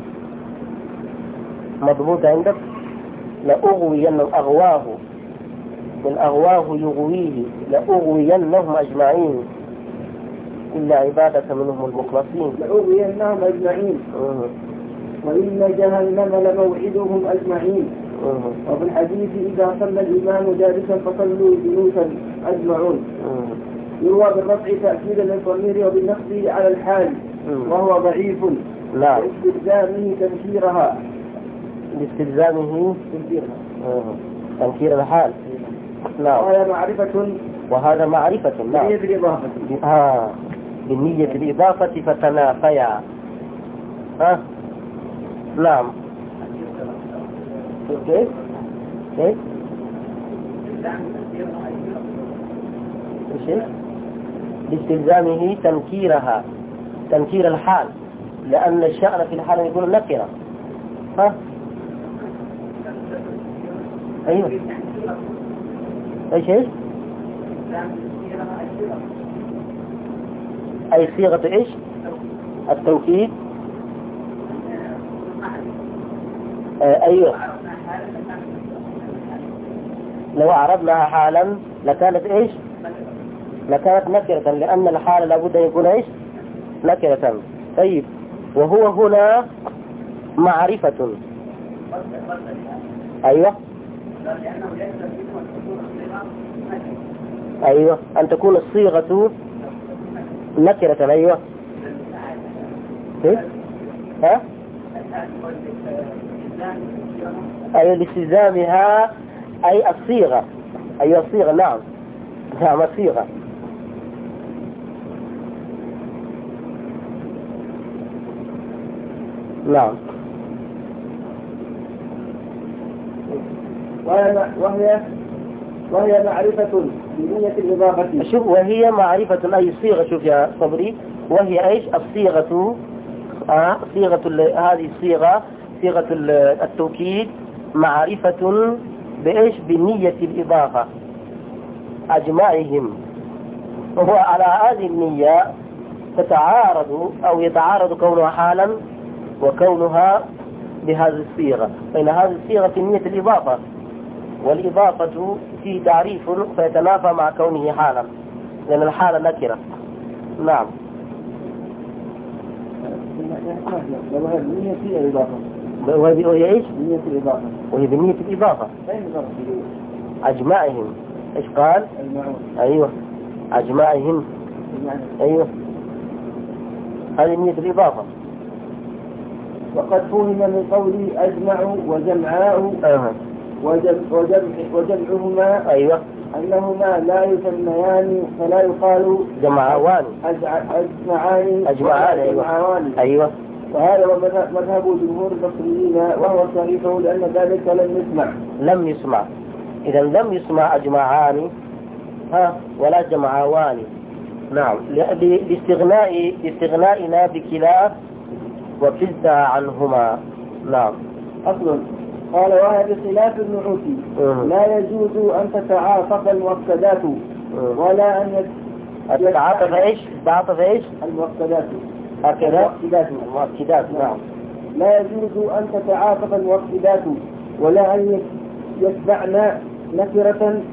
مضبوط عندك؟ لا أغوينهم أغواه من أغواه يغويه لأغوينهم أجمعين إلا عبادك منهم المخلصين. لأغوينهم أجمعين أه. وإن جهنم لموعدهم أجمعين. أه. وفي الحديث إذا صلى الإمام جالسا فصلوا جلوسا أجمعون. أه. يروى بالرفع تأكيدا للضمير وبالنصب على الحال أه. وهو ضعيف نعم. لاستلزامه تنكيرها لاستلزامه تنكيرها أه. تنكير الحال نعم. وهذا معرفة وهذا معرفة نعم. بالنية الإضافة آه. بالنية الإضافة فتنافيا ها نعم. كيف كيف ايش لاستلزامه تنكيرها تنكير الحال لأن الشأن في الحال يقول نكرة ها أيوه ايش ايش أي صيغة ايش التوكيد آه أيوه لو عرضناها حالا لكانت ايش لكانت نكرة لأن الحال لابد أن يكون ايش نكرة. طيب وهو هنا معرفة أيوه أيوه أن تكون الصيغة نكرة أيوه إيه؟ ها أي لاستلزامها أي الصيغة أي الصيغة نعم نعم الصيغة نعم. وهي وهي معرفة بنية الإضافة. شوف وهي معرفة أي صيغة شوف يا صبري وهي إيش الصيغة آه صيغة هذه الصيغة صيغة التوكيد معرفة بإيش بنية الإضافة أجمعهم وهو على هذه النية تتعارض أو يتعارض كونها حالا وكونها بهذه الصيغة فإن هذه الصيغة في نية الإضافة والإضافة في تعريف فيتنافى مع كونه حالا لأن الحالة نكرة نعم. وهي بنية الإضافة وهي إيش بنية الإضافة وهي بنية الإضافة أجمعهم إيش قال أجمعون أيوه أجمعهم أيوه هذه نية الإضافة. وقد فهم من قولي أجمع وجمعاء أه. وجمع وجمع وجمعهما أيوه أنهما لا يسميان فلا يقال جمعوان أجمعان أجمعان أيوه. أيوه وهذا هو مذهب جمهور المصريين وهو صحيح لأن ذلك لم يسمع لم يسمع إذا لم يسمع أجمعان ها ولا جمعوان نعم لاستغناء لاستغنائنا بكلا وكلتا عنهما نعم. أصل قال وهذا بخلاف النعوت لا يجوز أن تتعاطف المؤكدات ولا أن تتعاطف إيش تتعاطف إيش المؤكدات هكذا المؤكدات نعم. لا يجوز أن تتعاطف المؤكدات ولا أن يتبعن نكرة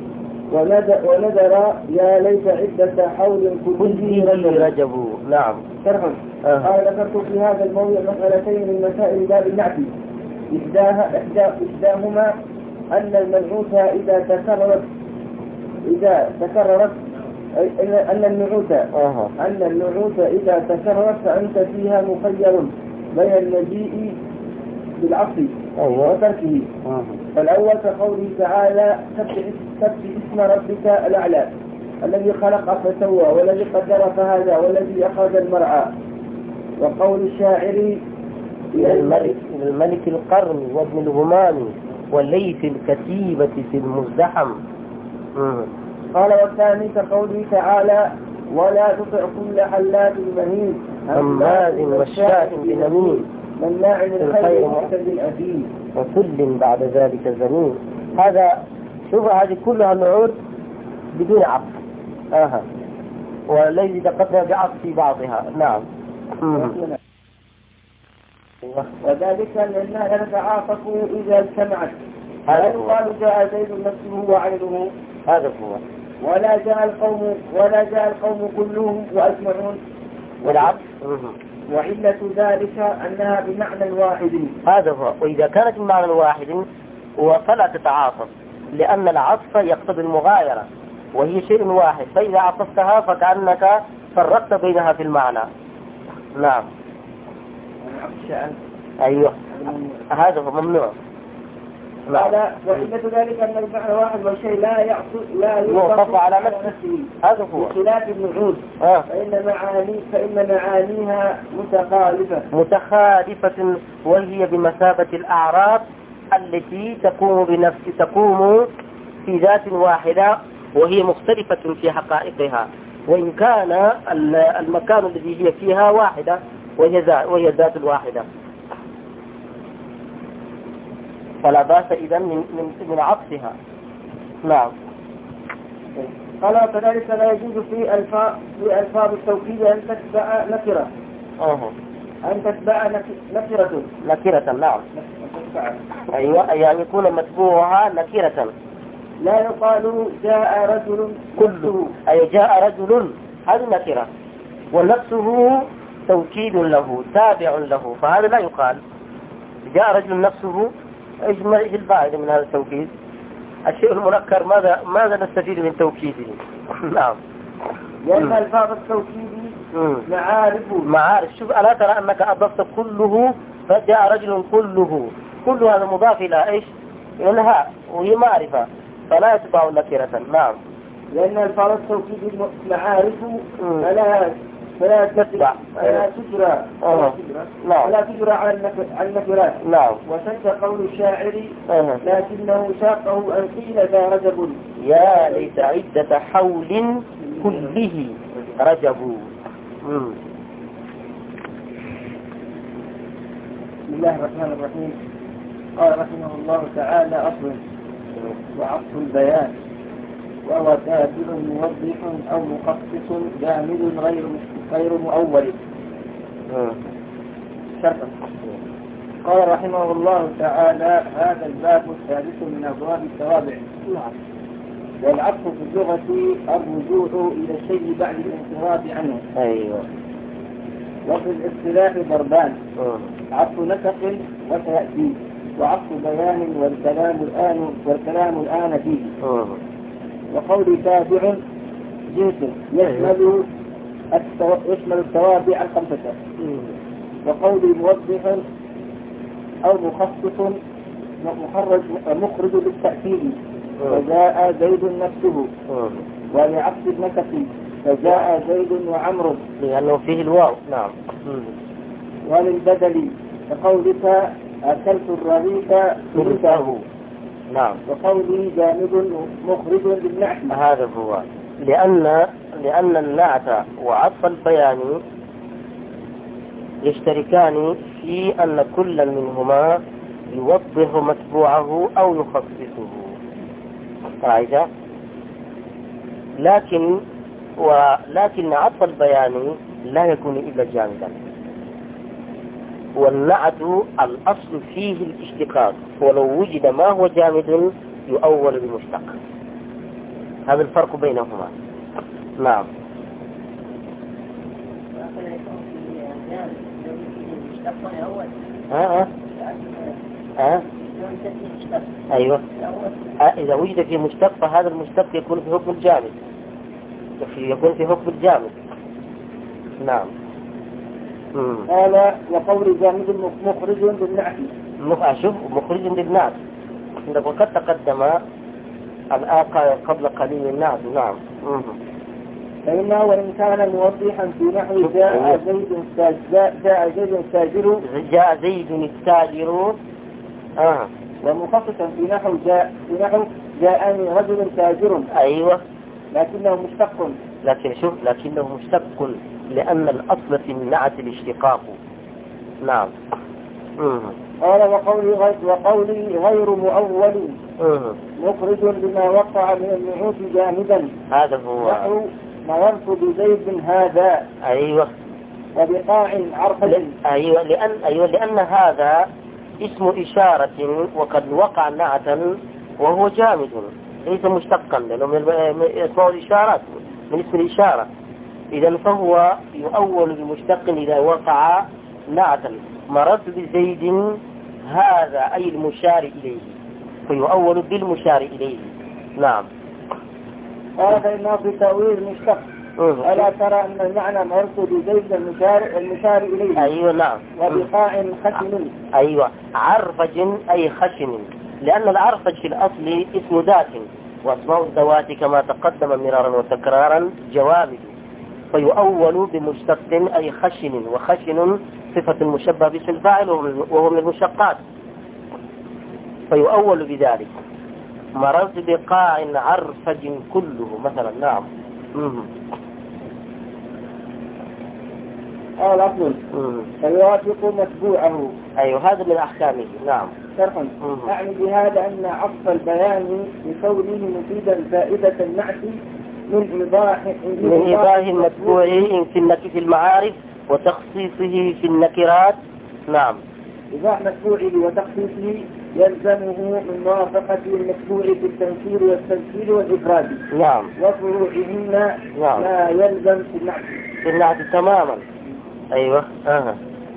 ونذر, ونذر يا ليت عدة حول كله رجب. نعم. شرح. آه. قال ذكرت في هذا الموضوع مسألتين من مسائل باب النعت. إحداها إحدى إحداهما أن المنعوت إذا تكررت إذا تكررت أن النعوت آه. أن النعوت إذا تكررت فأنت فيها مخير بين المجيء بالعصر أيوة. وتركه. آه. فالأول كقوله تعالى سبح اسم ربك الأعلى الذي خلق فسوى والذي قدر فهدى والذي أخرج المرعى. وقول الشاعر إلى الملك, الملك القرن وابن الهمام والليث الكتيبة في المزدحم. آه. قال والثاني كقوله تعالى ولا تطع كل حلاف مهين هماز مشاء بنميم مناع للخير معتد أثيم وكل بعد ذلك زمين. هذا شوف هذه كلها نعود بدون عطف. آه. والذي تقدم بعطف في بعضها. نعم. وذلك لأنها تتعاطف إذا اجتمعت. لا يقال جاء زيد نفسه وعينه هذا هو. ولا جاء القوم ولا جاء القوم كلهم وأجمعون والعطف. وعلة ذلك أنها بمعنى واحد. هذا هو. وإذا كانت بمعنى واحد فلا تتعاطف لأن العطف يقتضي المغايرة وهي شيء واحد، فإذا عطفتها فكأنك فرقت بينها في المعنى. نعم. أيوه هذا هو ممنوع. هذا وعلة ذلك أن المعنى واحد والشيء لا يعطف لا يوقف على نفسه. هذا هو. بخلاف النعوت آه. فإن معاني فإن معانيها متخالفة متخالفة وهي بمثابة الأعراض التي تقوم بنفس تقوم في ذات واحدة وهي مختلفة في حقائقها، وإن كان المكان الذي هي فيها واحدة وهي الذات الواحدة. فلا باس إذا من من من عطفها. نعم. قال كذلك لا يجوز في ألفاظ في ألفاظ التوكيد أن تتبع نكرة. أه. أن تتبع نكرة. نكرة. نعم. أيوة يعني يكون متبوعها نكرة. لا يقال جاء رجل كله أي جاء رجل هذا نكرة ونفسه توكيد له تابع له، فهذا لا يقال جاء رجل نفسه. ايش ايش الفائدة من هذا التوكيد؟ الشيء المنكر ماذا ماذا نستفيد من توكيده؟ نعم. لأن ألفاظ التوكيد معارف معارف. شوف ألا ترى أنك أضفت كله فجاء رجل كله، كل هذا مضاف إلى ايش؟ إلى الهاء وهي معرفة فلا يتبع نكرة. نعم. لأن ألفاظ التوكيد معارف فلا فلا تتبع فلا تجرى فلا تجرى على النكرات. نعم. وشد قول الشاعر لكنه ساقه أن قيل ذا رجب يا ليت عدة حول كله رجب. بسم الله الرحمن الرحيم. قال رحمه الله تعالى أصل وعطف البيان وهو تابع موضح أو مخصص جامد غير غير مؤول. شرطا. قال رحمه الله تعالى هذا الباب الثالث من أبواب التوابع. والعطف في اللغة الرجوع إلى الشيء بعد الانصراف عنه. أيوه. وفي الاصطلاح ضربان عطف نسق وتأتي وعطف بيان والكلام الآن والكلام الآن فيه. وقول تابع جنس يشمل التو... يشمل التوابع الخمسة. وقول موضح أو مخصص مخرج مخرج بالتأكيد فجاء زيد نفسه. ولعكس النكس فجاء زيد وعمر لأنه فيه الواو. نعم. وللبدل كقولك أكلت الرغيف مثله. نعم. وقوله جامد مخرج بالنعت. هذا هو. لأن لأن النعت وعطف البيان يشتركان في أن كل منهما يوضح متبوعه أو يخصصه. قاعدة. لكن ولكن عطف البيان لا يكون إلا جامدا، والنعت الأصل فيه الاشتقاق، ولو وجد ما هو جامد يؤول بمشتق. هذا الفرق بينهما. نعم. ها ها أيوة. إذا وجد فيه مشتق فهذا المشتق يكون في حكم الجامد، يكون في حكم الجامد. نعم. قال وقول جامد مخرج بالنعت. شوف مخرج بالنعت عندك، وقد تقدم الآن قبل قليل النعت. نعم. فإنه وإن كان موضحا في نحو جاء زيد جاء زيد التاجر جاء زيد التاجر آه. ومخصصا في نحو جاء في نحو جاءني رجل تاجر. أيوة. لكنه مشتق. لكن شوف لكنه مشتق لأن الأصل في النعت الاشتقاق. نعم. قال وقولي غير, وقولي غير مؤول مه. مخرج بما وقع من النعوت جامدا. هذا هو نحو مررت بزيد هذا. أيوة. وبقاع عرفة. أيوة لأن أيوة لأن هذا اسم إشارة وقد وقع نعتا وهو جامد ليس مشتقا لأنه من اسمه الإشارات من اسم الإشارة. إذا فهو يؤول بمشتق إذا وقع نعتا. مررت بزيد هذا أي المشار إليه فيؤول بالمشار إليه. نعم. قال فإنه في تأويل مشتق. ألا ترى أن المعنى مررت بزيد المشار المشار إليه. أيوة. نعم. وبقاع خشن. أيوة. عرفج أي خشن، لأن العرفج في الأصل اسم ذات، وأسماء الذوات كما تقدم مرارا وتكرارا جوامد، فيؤول بمشتق أي خشن، وخشن صفة المشبه باسم الفاعل وهو من المشقات، فيؤول بذلك. مررت بقاع عرفج كله مثلا. نعم. قال أصل فيوافق متبوعه. أيوة هذا من أحكامه. نعم. شرحا أعني بهذا أن عطف البيان بكونه مفيدا فائدة النعت من إيضاح من إيضاح متبوعه في المعارف وتخصيصه في النكرات. نعم. إيضاح متبوعه وتخصيصه يلزمه من موافقة المتبوع في التنكير والتنكير والإفراد. نعم. وفروعهن نعم. لا يلزم في النعت. في النعت تماما. أيوة. أه.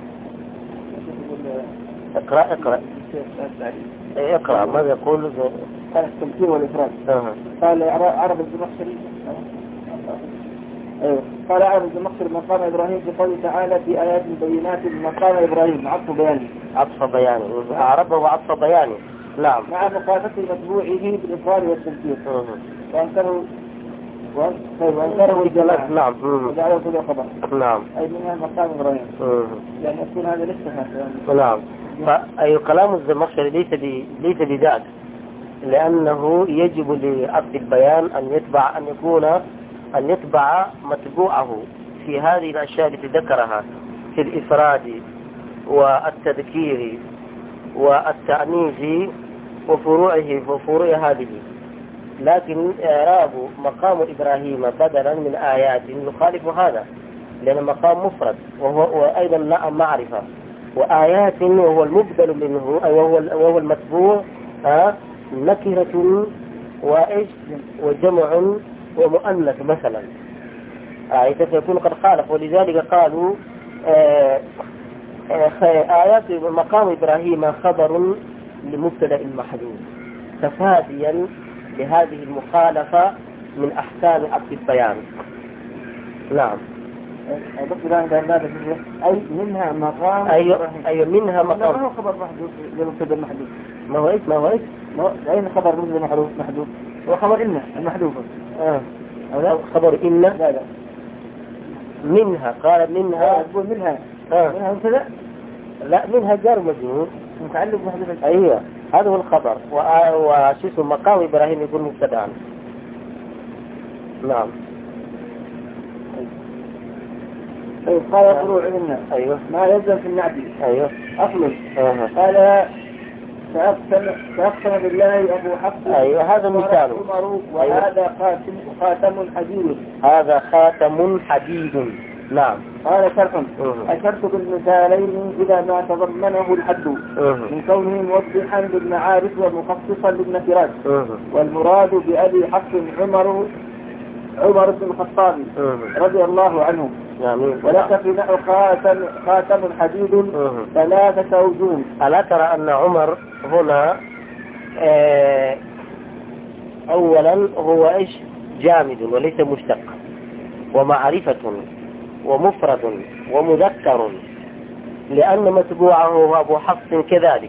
اقرأ اقرأ اقرأ ماذا يقول؟ قال التنكير والإفراد. أه. قال عرب الزمخشري. أيوة. قال عرب الزمخشري مقام إبراهيم في قوله تعالى في آيات بينات مقام إبراهيم عطف بياني. عطف بياني عربه وعطف بياني. نعم. مع مخالفة متبوعه بالإفراد والتنكير. أه. وأنكره وأنكره الجماعة. نعم. وجعله كل خبر. نعم. أي منها مقام إبراهيم. أه. يعني يكون هذا لسه. نعم. فأي كلام الزمخشري ليس ليس بذاك، لأنه يجب لعطف البيان أن يتبع أن يكون أن يتبع متبوعه في هذه الأشياء التي ذكرها في الإفراد والتذكير والتأنيث وفروعه وفروع هذه. لكن إعراب مقام إبراهيم بدلا من آيات يخالف هذا، لأن مقام مفرد وهو وأيضا معرفة، وآيات وهو المبدل منه وهو وهو المتبوع نكرة وإيش وجمع ومؤنث مثلا. آيات يكون قد خالف، ولذلك قالوا آه آه آيات مقام إبراهيم خبر لمبتدأ محذوف تفاديا لهذه المخالفة من أحكام عطف البيان. نعم. أي منها مقام أيوة أيوة منها مقام. ما هو خبر محذوف لمبتدأ محذوف؟ ما هو إيش ما هو إيش؟ أين خبر مبتدأ محذوف محذوف؟ هو خبر إن المحذوفة. آه. أو خبر إن. لا لا. منها قال منها. تقول منها. آه. منها مبتدأ؟ لا منها جار مجرور. متعلق بمحذوف. أيوة هذا هو الخبر، وشو اسمه مقام إبراهيم يكون مبتدأ. نعم. طيب قال فروع منا. أيوة. ما يلزم في النعدي. أيوة. أصل. أه. قال فأقسم فأقسم بالله أبو حفص. أيوة هذا مثال. وهذا خاتم خاتم حديد. هذا خاتم حديد. نعم. قال شرح أشرت بالمثالين إذا ما تضمنه الحد من كونه موضحا للمعارف ومخصصا للنكرات، والمراد بأبي حفص عمر عمر بن الخطاب رضي الله عنه. ولك في نحو خاتم خاتم حديد ثلاثة وجوه. ألا ترى أن عمر هنا آه أولا هو إيش جامد وليس مشتق، ومعرفة ومفرد ومذكر، لأن متبوعه هو أبو حفص كذلك،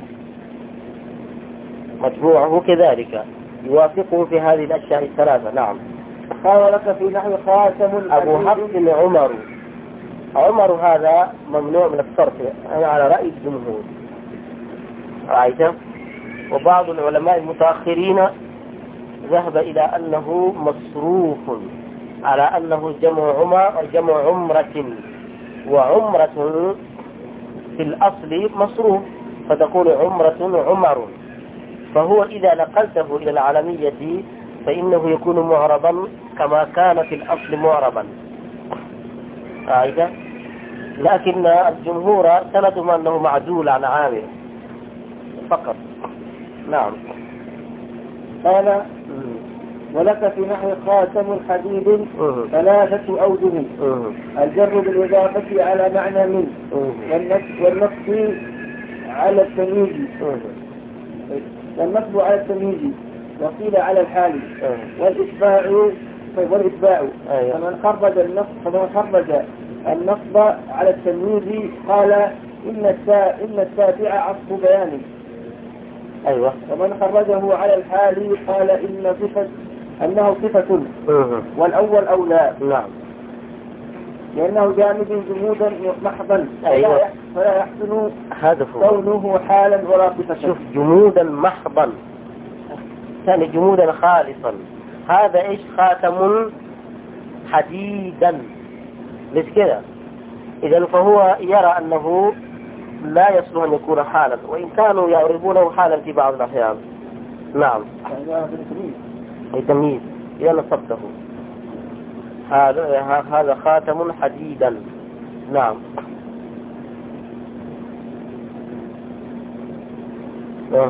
متبوعه كذلك يوافقه في هذه الأشياء الثلاثة. نعم. قال لك في نحو خاتم أبو حفص عمر. عمر هذا ممنوع من الصرف على رأي الجمهور، رأيته. وبعض العلماء المتأخرين ذهب إلى أنه مصروف على أنه جمع عمر جمع عمرة، وعمرة في الأصل مصروف فتقول عمرة عمر، فهو إذا نقلته إلى العالمية فإنه يكون معربا كما كان في الأصل معربا. قاعدة. لكن الجمهور سندهم أنه معدول عن عامر فقط. نعم. قال ولك في نحو خاتم حديد ثلاثة أوجه: الجر بالإضافة على معنى من، والنصب على التمييز، والنصب على التمييز، وقيل على الحال، والإتباع والإتباع فمن خرج النصب فمن خرج النصب على التمييز قال إن السا إن السابع عصب بيان. أيوة. ومن خرجه على الحال قال إن صفة أنه صفة، والأول أولى. نعم. لأنه جامد جمودا محضا. أيوة. فلا يحسن هذا كونه حالا ولا صفة. شوف، جمودا محضا، ثاني جمودا خالصا. هذا إيش؟ خاتم حديدا، بس كده. إذن فهو يرى أنه لا يصلح أن يكون حالا، وإن كانوا يعربونه حالا في بعض الأحيان. نعم. تمييز إذا نصبته. هذا هذا خاتم حديدا. نعم. أه.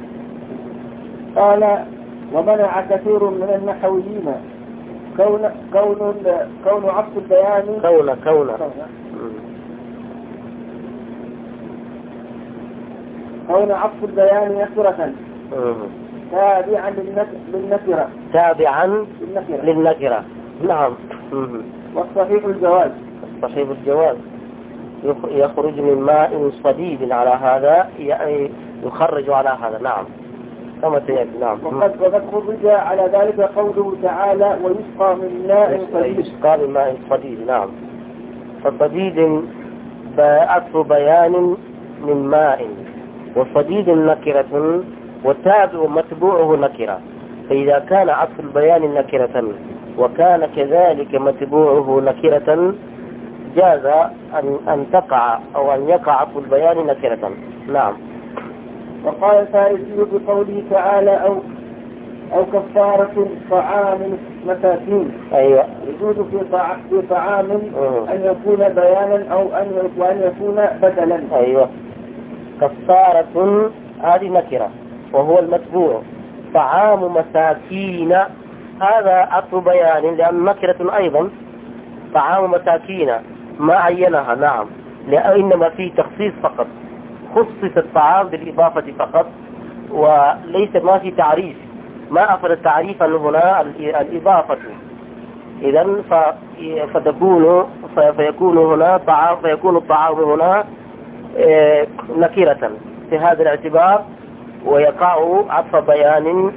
قال ومنع كثير من النحويين كون كون كون عطف البيان كون كون كون عطف البيان نكرة تابعا للنكرة تابعا للنكرة. نعم. والصحيح الجواز. الصحيح الجواز يخرج من ماء صديد على هذا، يعني يخرج على هذا. نعم كما سيأتي. نعم. وقد وقد خرج على ذلك قوله تعالى ويسقى من ماء صديد. يسقى من ماء صديد. نعم. فالصديد عطف بيان من ماء، والصديد نكرة، والتابع متبوعه نكرة. فإذا كان عطف البيان نكرة وكان كذلك متبوعه نكرة جاز أن أن تقع أو أن يقع عطف البيان نكرة. نعم. وقال الفارسي بقوله تعالى أو أو كفارة طعام مساكين. أيوة. يجوز في في طعام أن يكون بيانا أو أن وأن يكون بدلا. أيوة. كفارة هذه نكرة وهو المتبوع. طعام مساكين هذا عطف بيان لأن نكرة أيضا. طعام مساكين ما عينها. نعم. لأنما في تخصيص فقط، خصص الطعام بالإضافة فقط، وليس ما في تعريف، ما أفضل التعريف أنه هنا الإضافة. إذن فتكون فيكون هنا طعام فيكون الطعام هنا نكرة في هذا الاعتبار، ويقع عطف بيان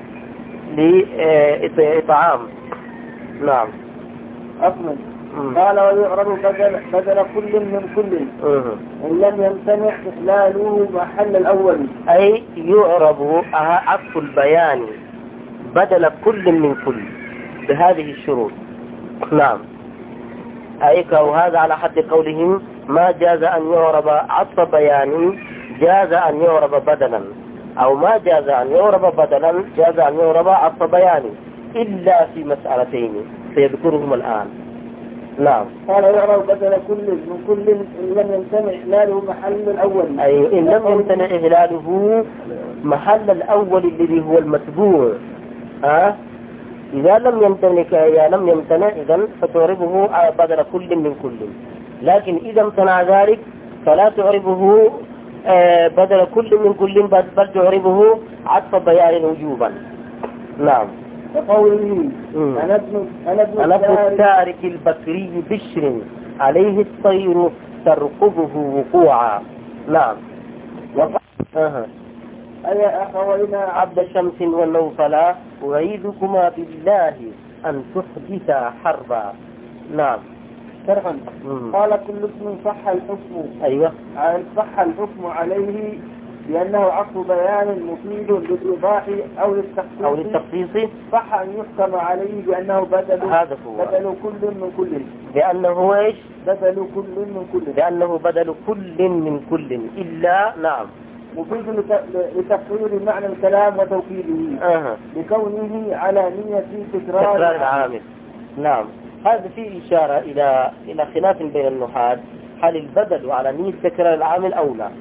لطعام. نعم. أكمل. قال ويعرض بدل, بدل كل من كل إن لم يمتنع إخلاله محل الأول. أي يعرض عطف البيان بدل كل من كل بهذه الشروط. نعم. أي وهذا على حد قولهم ما جاز أن يعرب عطف بيان جاز أن يعرب بدلا، أو ما جاز أن يعرب بدلا جاز أن يعرب عطف بيان، إلا في مسألتين سيذكرهم الآن. نعم. قال يعرف بدل كل من كل إن لم يمتنع إهلاله محل الأول. أي إن لم يمتنع إهلاله محل الأول الذي هو المتبوع. ها إذا لم يمتنع إذا لم يمتنع إذن فتعربه بدل كل من كل. لكن إذا امتنع ذلك فلا تعربه بدل كل من كل بل تعربه عطف بيان وجوبا. نعم. وقوله أنا ابن أنا ابن التارك البكري بشر عليه الطير ترقبه وقوعا. نعم. أه. أيا أخوينا عبد شمس والنوفلا أعيذكما بالله أن تحدثا حربا. نعم. شرحا. قال كل اسم صح الحكم. أيوة. صح الحكم عليه لأنه عطف بيان مفيد للإيضاح أو للتخصيص أو للتخصيص صح أن يحكم عليه بأنه بدل هذا هو بدل كل من كل. بأنه إيش؟ بدل كل من كل. بأنه بدل كل من كل إلا. نعم. مفيد لتقرير معنى الكلام وتوكيده. أه. لكونه على نية تكرار, تكرار العامل. نعم. هذا فيه إشارة إلى إلى خلاف بين النحاة، هل البدل على نية تكرار العامل أو لا؟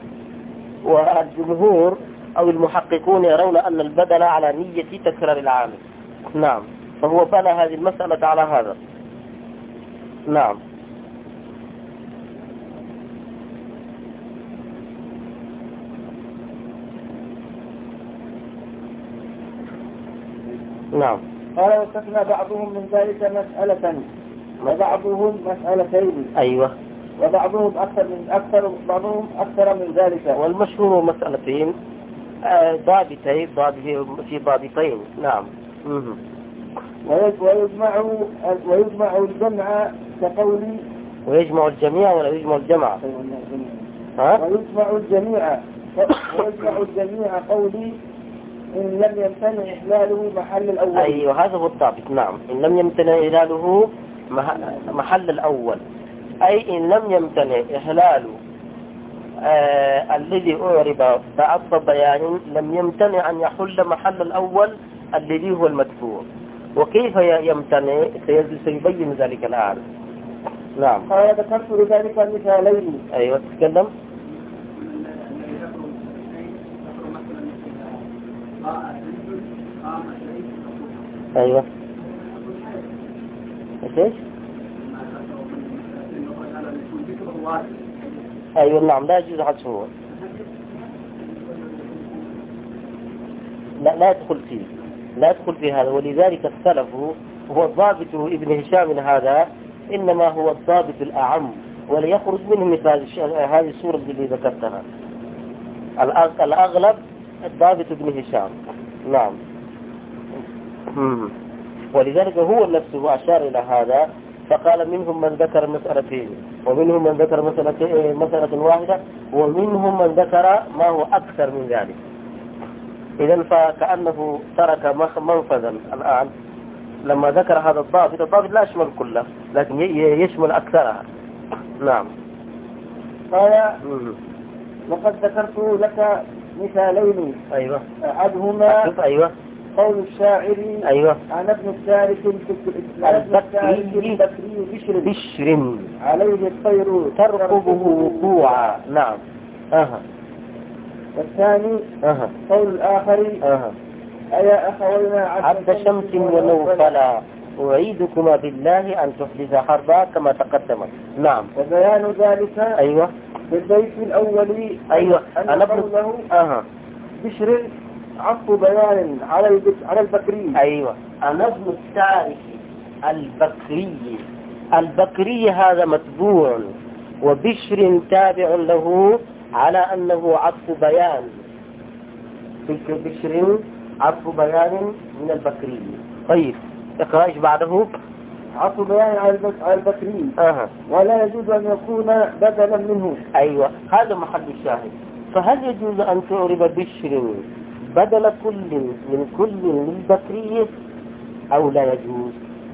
والجمهور أو المحققون يرون أن البدل على نية تكرار العامل. نعم. فهو بنى هذه المسألة على هذا. نعم. نعم. قال واستثنى بعضهم من ذلك مسألة وبعضهم مسألتين. أيوة. وبعضهم أكثر من أكثر بعضهم أكثر من ذلك. والمشهور مسألتين ضابطين في ضابطين. نعم. ويجمع ويجمع الجمع كقولي ويجمع الجميع ولا يجمع الجمع؟ ها؟ ويجمع الجميع ويجمع الجميع قولي إن لم يمتنع إحلاله محل الأول. أيوة هذا هو الضابط. نعم. إن لم يمتنع إحلاله محل الأول، أي إن لم يمتنع إحلال آه الذي أعرب بعطف بيان لم يمتنع أن يحل محل الأول الذي هو المدفوع. وكيف يمتنع سيبين ذلك الآن. نعم. قال ذكرت لذلك مثالين. أيوة تتكلم. أيوة. إيش؟ أيوة نعم لا يجوز حذفه. لا لا يدخل فيه لا يدخل في هذا. ولذلك السلف هو الضابط ابن هشام هذا إنما هو الضابط الأعم وليخرج منه مثل هذه السورة التي ذكرتها. الأغلب الضابط ابن هشام. نعم. ولذلك هو نفسه أشار إلى هذا فقال منهم من ذكر مسألتين ومنهم من ذكر مسألة مسألة واحدة ومنهم من ذكر ما هو أكثر من ذلك. إذن فكأنه ترك منفذا الآن لما ذكر هذا الضابط. الضابط لا يشمل كله لكن يشمل أكثرها. نعم. قال وقد ذكرت لك مثالين. أيوة. أحدهما أيوة. قول الشاعر. أيوة. عن ابن الثالث البكري بشر بشر عليه الطير ترقبه وقوعا. نعم. أها. والثاني أها. قول الآخر. أها. أيا أخوينا عبد شمس ونوفلا أعيدكما بالله أن تحدث حربا كما تقدم. نعم. وبيان ذلك. أيوة. في البيت الأول. أيوة. أن قوله أها. بشر عطف بيان على على البكري. أيوة. أنا ابن التارك البكري. البكري هذا متبوع وبشر تابع له على أنه عطف بيان. بشر عطف بيان من البكري. طيب اقرأ ايش بعده. عطف بيان على البكري. أه. ولا يجوز أن يكون بدلا منه. أيوة هذا محل الشاهد. فهل يجوز أن تعرب بشر بدل كل من كل للبكري أو لا يجوز؟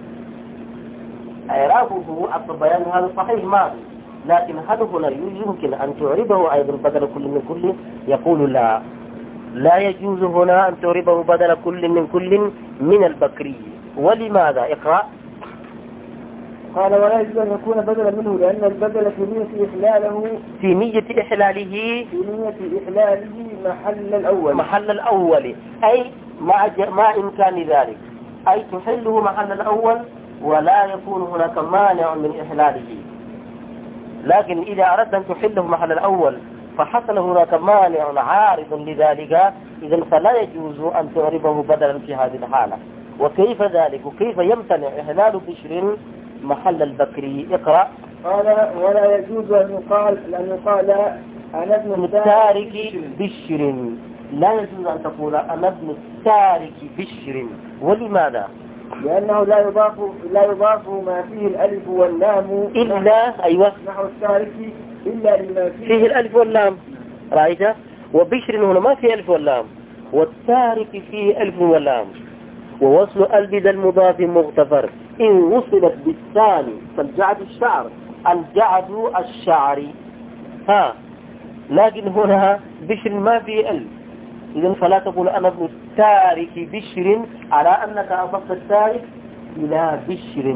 إعرابه عطف بيان هذا صحيح ماضي لكن هل هنا يمكن أن تعربه أيضا بدل كل من كل؟ يقول لا لا يجوز هنا أن تعربه بدل كل من كل من البكري. ولماذا؟ اقرأ. قال ولا يجوز أن يكون بدلا منه لأن البدل في نية إحلاله في نية إحلاله في نية إحلاله محل الأول محل الأول، أي مع, مع إمكان ذلك، أي تحله محل الأول ولا يكون هناك مانع من إحلاله. لكن إذا أردت أن تحله محل الأول فحصل هناك مانع عارض لذلك، إذن فلا يجوز أن تعربه بدلا في هذه الحالة. وكيف ذلك؟ وكيف يمتنع إحلال بشر محل البكري؟ اقرأ. قال ولا يجوز أن يقال أن يقال أنا ابن التارك بشر، لا يجوز أن تقول أنا ابن التارك بشر. ولماذا؟ لأنه لا يضاف لا يضاف ما فيه الألف واللام إلا أيوة نحو التارك إلا لما فيه, فيه الألف واللام، رأيت؟ وبشر هنا ما فيه ألف واللام، والتارك فيه ألف واللام. ووصل ألبد المضاف مغتفر إن وصلت بالثاني فالجعد الشعر الجعد الشعري، ها، لكن هنا بشر ما فيه ألف، إذن فلا تقول أنا ابن التارك بشر على أنك أضفت التارك إلى بشر.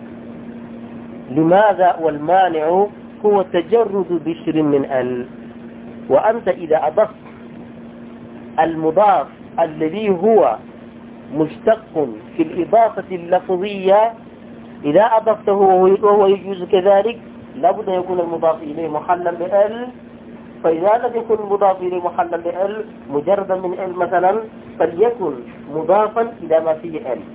لماذا؟ والمانع هو تجرد بشر من ال. وأنت إذا أضفت المضاف الذي هو مشتق في الإضافة اللفظية، إذا أضفته وهو يجوز كذلك لابد يكون المضاف إليه محلا بال. فإذا لم يكن المضاف إليه محلا بال مجردا من ال مثلا فليكن مضافا إلى ما فيه ال.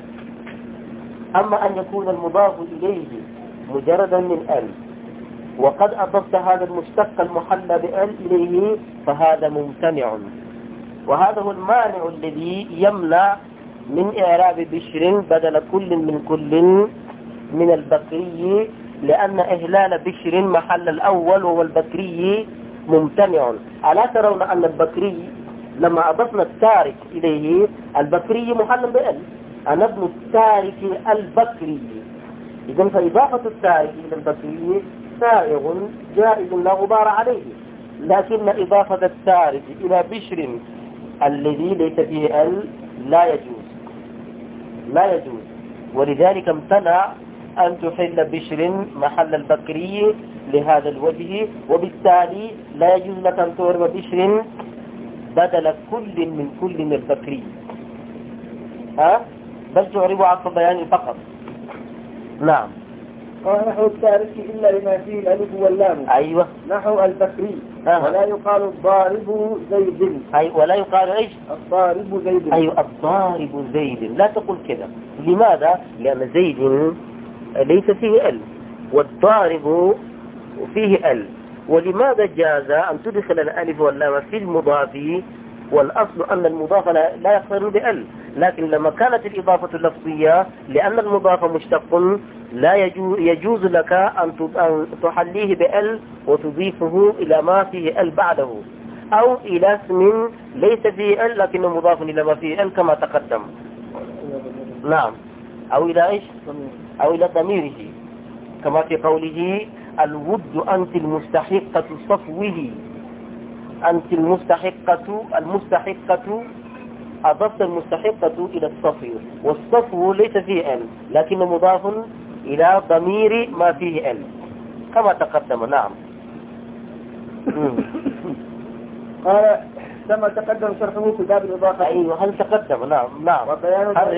أما أن يكون المضاف إليه مجردا من ال وقد أضفت هذا المشتق المحل بال إليه فهذا ممتنع. وهذا هو المانع الذي يمنع من إعراب بشر بدل كل من كل من البكري، لأن إهلال بشر محل الأول وهو البكري ممتنع. ألا ترون أن البكري لما أضفنا التارك إليه البكري محل بال، أنا ابن التارك البكري، إذن فإضافة التارك إلى البكري سائغ جائز لا غبار عليه. لكن إضافة التارك إلى بشر الذي ليس فيه ال لا يجوز لا يجوز ولذلك امتنع أن تحل بشر محل البكري لهذا الوجه. وبالتالي لا يجوز لك أن تعرب بشر بدل كل من كل من البكري، ها؟ بل تعرب عطف بيان فقط. نعم. نحو التارك إلا لما فيه الألف واللام. أيوة. نحو البكري. آه. ولا يقال الضارب زيد. أي ولا يقال إيش؟ الضارب زيد. أيوة الضارب زيد، لا تقول كذا. لماذا؟ لأن زيد ليس فيه ال والضارب فيه ال. ولماذا جاز أن تدخل الألف واللام في المضاف والأصل أن المضاف لا يقترن بال؟ لكن لما كانت الإضافة اللفظية لأن المضاف مشتق لا يجوز, يجوز لك أن تحليه بال وتضيفه إلى ما فيه ال بعده، أو إلى اسم ليس فيه ال لكنه مضاف إلى ما فيه ال كما تقدم. نعم. أو إلى إيش؟ أو إلى ضميره كما في قوله الود أنت المستحقة صفوه، أنت المستحقة المستحقة أضفت المستحقة إلى الصفو، والصفو ليس فيه ال لكنه مضاف إلى ضمير ما فيه ال كما تقدم. نعم. قال كما تقدم شرحه في باب الإضافة. أيوه هل تقدم؟ نعم نعم. هل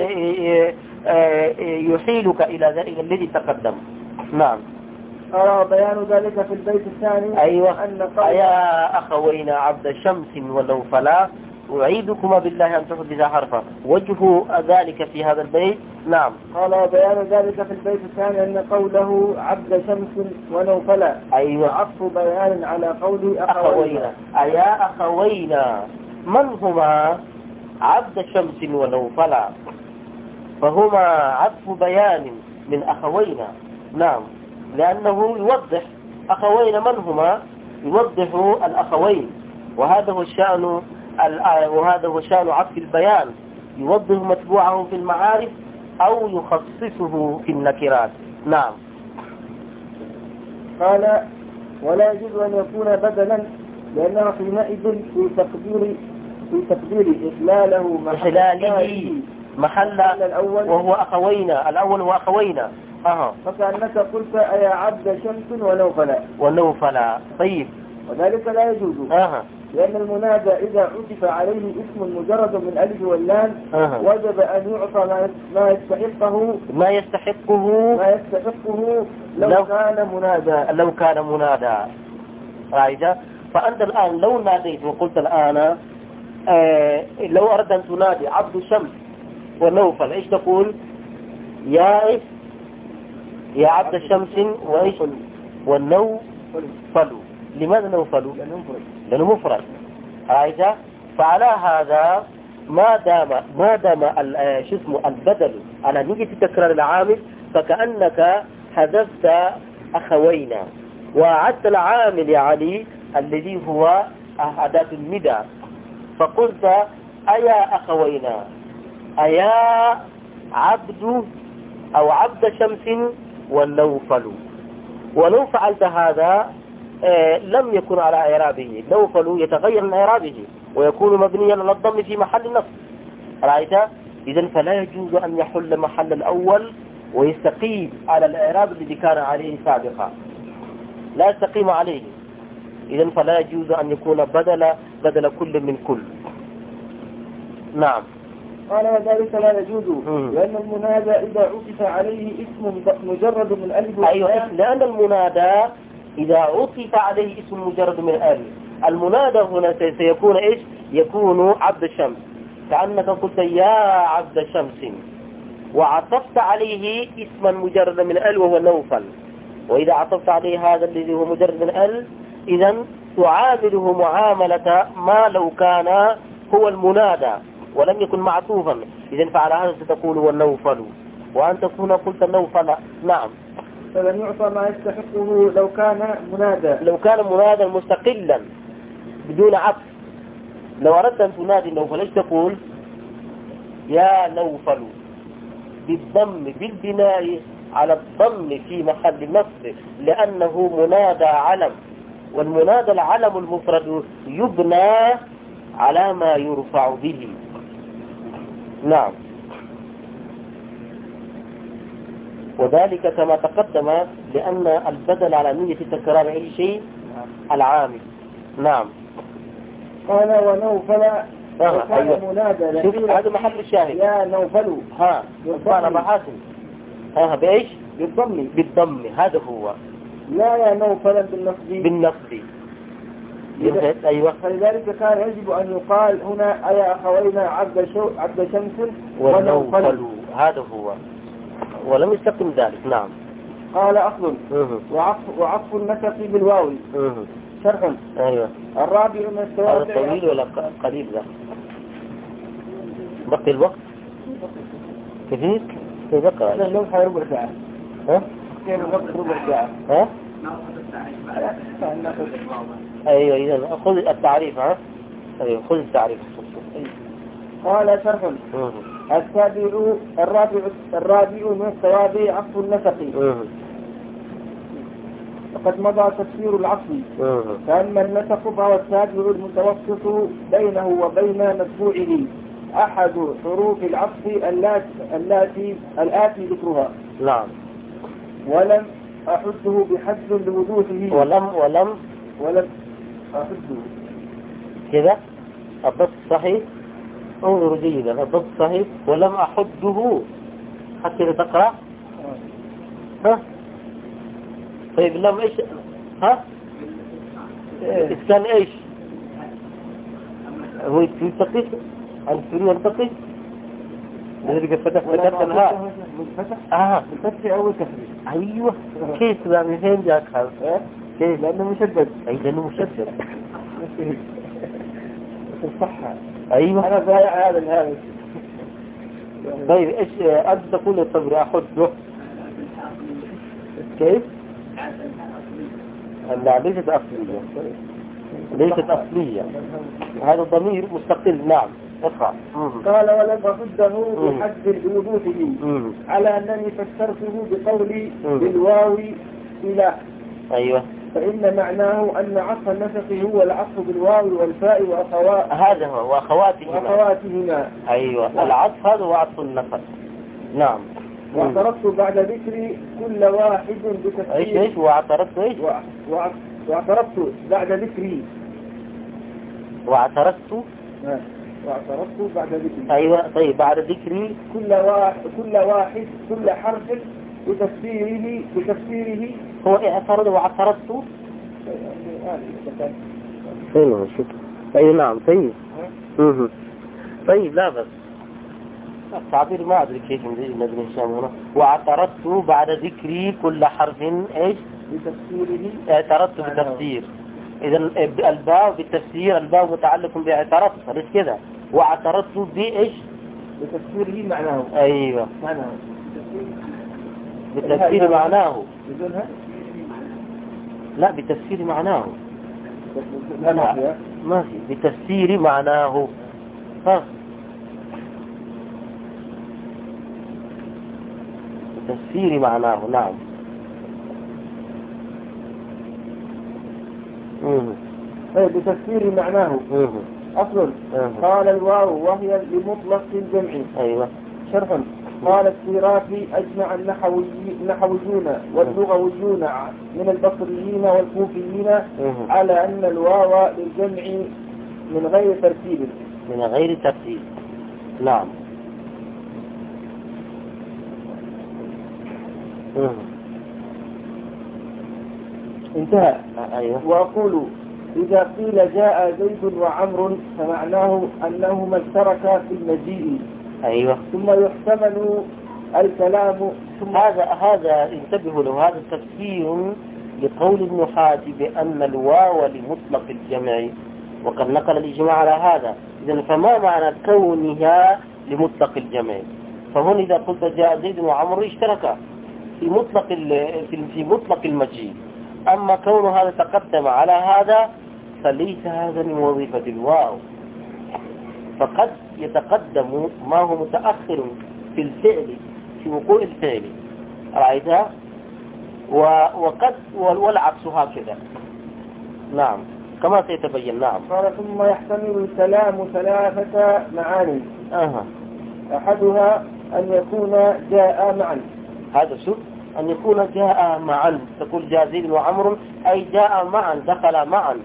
يحيلك إلى ذلك الذي تقدم. نعم. قال بيان ذلك في البيت الثاني. أيوه. أن يا أخوين عبد شمس ولو فلا أعيدكما بالله أن تحدث حرفا، وجه ذلك في هذا البيت. نعم. قال بيان ذلك في البيت الثاني أن قوله عبد شمس ونوفلا أيوة عطف بيان على قوله أخوينا. أيا أخوينا، من هما عبد شمس ونوفلا؟ فهما عطف بيان من أخوينا. نعم، لأنه يوضح أخوين من هما، يوضح الأخوين، وهذا هو الشأن وهذا هو شأن عطف البيان، يوضح متبوعه في المعارف أو يخصصه في النكرات. نعم. قال ولا يجوز أن يكون بدلا لأنه حينئذ في تقدير في تقدير إحلاله إحلاله محل الأول وهو أخوينا، الأول هو أخوينا، أها. فكأنك قلت أيا عبد شمس ونوفلا ونوفلا. طيب. وذلك لا يجوز أها. لأن المنادى إذا عطف عليه اسم مجرد من ألف واللام أها. وجب أن يعطى ما يستحقه ما يستحقه ما يستحقه لو, لو كان منادى لو كان منادى. رايجة. فأنت الآن لو ناديت وقلت الآن آه لو أردت أن تنادي عبد الشمس ونوفل إيش تقول؟ يا إيش؟ يا عبد الشمس وإيش؟ والنوفل. لماذا نوفل؟ لأنه مفرد. رايجة. فعلى هذا ما دام ما دام شو اسمه البدل على نيجي تكرار العامل فكأنك حذفت أخوينا وعدت العامل يا علي الذي هو أداة الندى فقلت أيا أخوينا أيا عبد أو عبد شمس والنوفل. ولو فعلت هذا آه لم يكن على إعرابه. نوفل يتغير من إعرابه ويكون مبنيا على الضم في محل النصب. رأيت؟ إذن فلا يجوز أن يحل محل الأول ويستقيم على الإعراب الذي كان عليه سابقا. لا يستقيم عليه. إذن فلا يجوز أن يكون بدل بدل كل من كل. نعم. قال وذلك لا يجوز لأن المنادى إذا عطف عليه اسم مجرد من ألف أيوة. لأن المنادى إذا عطف عليه اسم مجرد من ألف المنادى هنا سيكون إيش؟ يكون عبد الشمس. كأنك قلت يا عبد شمس وعطفت عليه اسما مجرد من ألف وهو نوفل. وإذا عطفت عليه هذا الذي هو مجرد من ألف إذن تعامله معاملة ما لو كان هو المنادى ولم يكن معطوفا. إذن فعلى هذا ستقول هو النوفل وأنت هنا قلت النوفل. نعم. فلن يعطى ما يستحقه لو كان منادى لو كان منادى مستقلا بدون عطف. لو أردت أن تنادي النوفل ايش تقول؟ يا نوفل بالضم بالبناء على الضم في محل النصب لأنه منادى علم والمنادى العلم المفرد يبنى على ما يرفع به. نعم. وذلك كما تقدم لأن البدل على نية تكرار أي شيء العامل. نعم. قال ونوفل آه. أيوة. منادى شوف هذا محل الشاهد. يا نوفل ها أنا بحاسن. ها بإيش؟ بالضم. بالضم. هذا هو. لا يا نوفلا بالنصب. بالنصب. أيوة. فلذلك كان يجب أن يقال هنا أيا أخوينا عبد شو عبد شمس ونوفل. هذا هو. ولم يستقم ذلك. نعم. قال أصل وعطف, وعطف النسق بالواو شرح. أيوة. الرابع من التوابع. هذا طويل ولا قليل ذا؟ بقي الوقت كثير تذكر. هذا اللون حوالي ربع ساعة. ها؟ كيف الوقت ربع ساعة؟ ها؟ أيوة. إذا خذ التعريف. ها؟ أيوة خذ التعريف. قال شرح. السابع الرابع الرابع من التوابع عطف النسق. فقد مضى تفسير العطف. فأما النسق فهو التابع المتوسط بينه وبين متبوعه أحد حروف العطف التي الآتي ذكرها. نعم. ولم أحده بحد لوضوحه. ولم ولم ولم أحده كذا الضبط صحيح. انظروا جيدا الضبط صحيح. ولم أحده حتى تقرأ. ها طيب لم ايش؟ ها كان ايش؟ هو يلتقي عن سوريا يلتقي لذلك فتح فتح الهاء اه بالفتح أول كسر. ايوه. كيف بقى من فين جاك هذا؟ كيف لأنه مشدد. اي لأنه مشدد. الصحة. ايوه. أنا ضايع هذا الهامش. طيب ايش انت تقول الصبر احده كيف؟ لا ليست أصلية. ليست أصلية. هذا الضمير مستقل. نعم. اقرأ. قال ولم أحده بحد بوضوحه على أنني فسرته بقولي بالواو إلى. أيوة. فإن معناه أن عطف النسق هو العطف بالواو والفاء وأخوات. هذا هو وأخواتهما. وأخواتهما. أيوة. العطف هذا هو عطف النسق. نعم. واعترضت بعد ذكر كل واحد بتفسير. ايش ايش واعترضت ايش واعترضت بعد ذكري. واعترضت واعترضت بعد ذكري. ايوه طيب بعد ذكري كل واحد كل واحد كل حرف بتفسيره بتفسيره. هو اعترض واعترضت. ايوه شكرا. اي نعم طيب. اها طيب لا بس التعبير ما ادري كيف ندري هشام هنا. واعترضت بعد ذكري كل حرف ايش بتفسيره. اعترضت بتفسير. اذا الباء بالتفسير الباء متعلق باعترضت ليش كذا. واعترضت بايش بتفسيره معناه. ايوه معناه بالتفسير معناه. بدونها لا بتفسير معناه. لا ما ما في بتفسير معناه. ها بتفسير معناه نعم. ايه بتفسير معناه. مم. اصل مم. قال الواو وهي لمطلق الجمع. ايوه شرح قال السيرافي اجمع النحوي النحويون واللغويون من البصريين والكوفيين مم. على ان الواو للجمع من غير ترتيب. من غير ترتيب نعم. مم. انتهى. ايوه. واقول اذا قيل جاء زيد وعمر فمعناه انهما اشتركا في المجيء. ايوه. ثم يحتمل الكلام. ثم هذا هذا انتبهوا له. هذا تفسير لقول ابن حاتم بأن الواو لمطلق الجمع وقد نقل الإجماع على هذا. إذن فما معنى كونها لمطلق الجمع؟ فهنا إذا قلت جاء زيد وعمر اشتركا في مطلق في مطلق المجيء. أما كون هذا تقدم على هذا فليس هذا من وظيفة الواو. فقد يتقدم ما هو متأخر في الفعل في وقوع الفعل رأيتها. وقد والعكس هكذا نعم كما سيتبين. نعم. قال ثم يحتمل الكلام ثلاثة معاني. أه. أحدها أن يكون جاء معا. هذا شوف أن يكون جاء معا. تقول جاء زيد وعمر أي جاء معا دخل معا.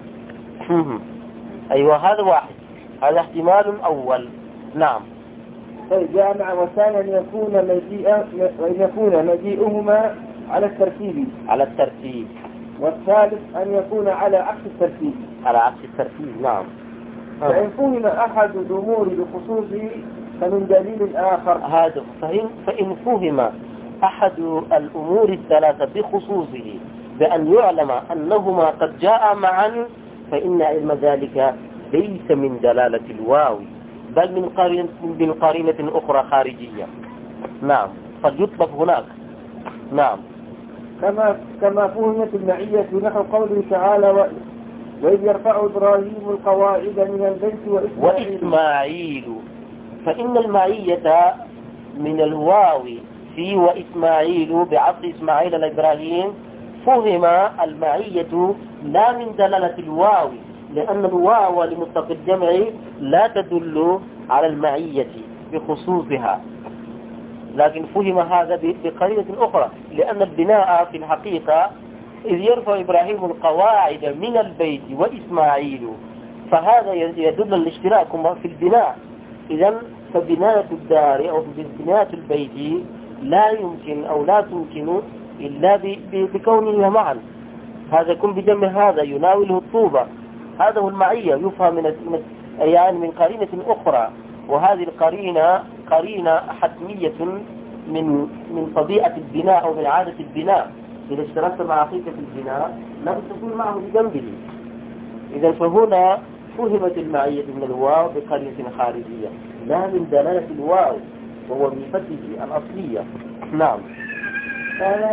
أيوة هذا واحد. هذا احتمال أول. نعم. طيب جاء معا. وثانيا أن يكون مجيء وأن يكون مجيئهما على الترتيب. على الترتيب. والثالث أن يكون على عكس الترتيب. على عكس الترتيب نعم. فإن فهم أحد الأمور بخصوصه فمن دليل آخر. هذا فهم فإن فهم أحد الأمور الثلاثة بخصوصه بأن يعلم أنهما قد جاء معا فإن علم ذلك ليس من دلالة الواو بل من قرينة من قرينة أخرى خارجية. نعم. فليطلب هناك. نعم. كما كما فهمت المعية نحو قوله تعالى و... وإذ يرفع إبراهيم القواعد من البيت وإسماعيل. وإسماعيل. فإن المعية من الواو في وإسماعيل بعصر إسماعيل الإبراهيم فهم المعية لا من دلالة الواو لأن الواو لمطلق الجمع لا تدل على المعية بخصوصها لكن فهم هذا بقرينة أخرى لأن البناء في الحقيقة إذ يرفع إبراهيم القواعد من البيت وإسماعيل فهذا يدل الاشتراك في البناء. إذن فبناية الدار أو بناية البيت لا يمكن أو لا تمكن إلا بكونهما معا. هذا يكون بجمع هذا يناوله الطوبة. هذا هو المعية يفهم من يعني من قرينة أخرى. وهذه القرينة قرينة حتمية من من طبيعة البناء أو من عادة البناء. إذا اشتركت مع أخيك في البناء لا تكون معه بجنبه. إذا فهنا فهمت المعية من الواو بقرينة خارجية لا من دلالة الواو ووظيفته الأصلية. نعم. قال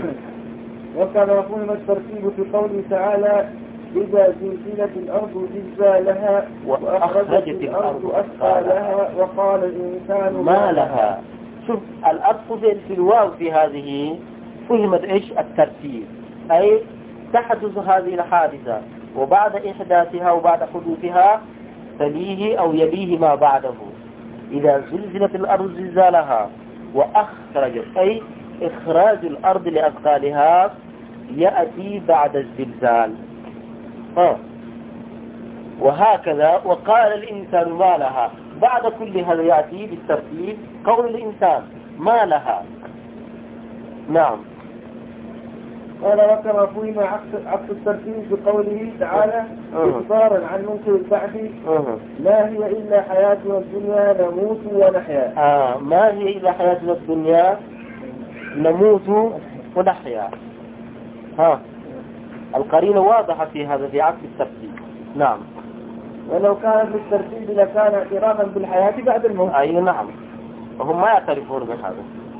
وكما فهم الترتيب في قوله تعالى إذا زلزلت الأرض زلزالها وأخرجت الأرض أثقالها وقال الإنسان ما لها. شوف الأصل في الواو في هذه فهمت إيش الترتيب أي تحدث هذه الحادثة وبعد إحداثها وبعد حدوثها تليه أو يليه ما بعده. إذا زلزلت الأرض زلزالها وأخرج أي إخراج الأرض لأثقالها يأتي بعد الزلزال. ها. وهكذا وقال الإنسان ما لها، بعد كل هذا يأتي بالترتيب قول الإنسان ما لها. نعم. قال وكما فهم عكس الترتيب بقوله تعالى إخبارا عن منكر البعث ما هي إلا حياتنا الدنيا نموت ونحيا. آه ما هي إلا حياتنا الدنيا نموت ونحيا. ها القرينة واضحة في هذا في عكس الترتيب. نعم. ولو كان في الترتيب لكان اعترافا بالحياة بعد الموت. أي نعم، وهم ما يعترفون بهذا.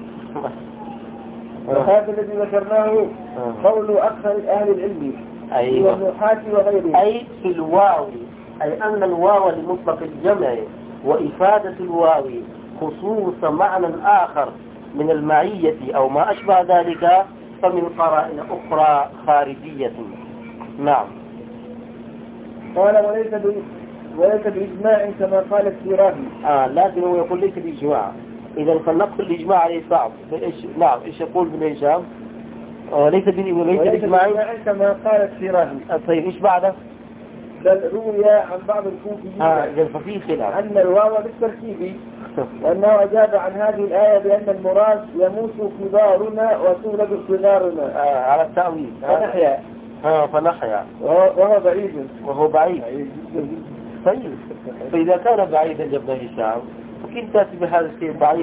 وهذا الذي ذكرناه قول أكثر أهل العلم أيوة. والنحاة وغيرهم. أي في الواو، أي أن الواو لمطلق الجمع وإفادة الواو خصوص معنى آخر من المعية أو ما أشبه ذلك فمن قرائن أخرى خارجية. نعم. قال وليس وليس بإجماع كما قال السيرافي. آه لكن هو يقول ليس بإجماع. إذا فلنقل الإجماع عليه صعب. إيش نعم إيش يقول ابن هشام؟ وليس بإجماع كما قال السيرافي. طيب إيش بعده؟ بل روي عن بعض الكوفيين آه ففي خلاف أن الواو بالترتيب وأنه أجاب عن هذه الآية بأن المراد يموت كبارنا وتولد صغارنا آه على التأويل فنحيا. آه فنحيا وهو بعيد وهو بعيد. طيب فإذا كان بعيدا يا ابن هشام فكيف تأتي بهذا الشيء بعيد؟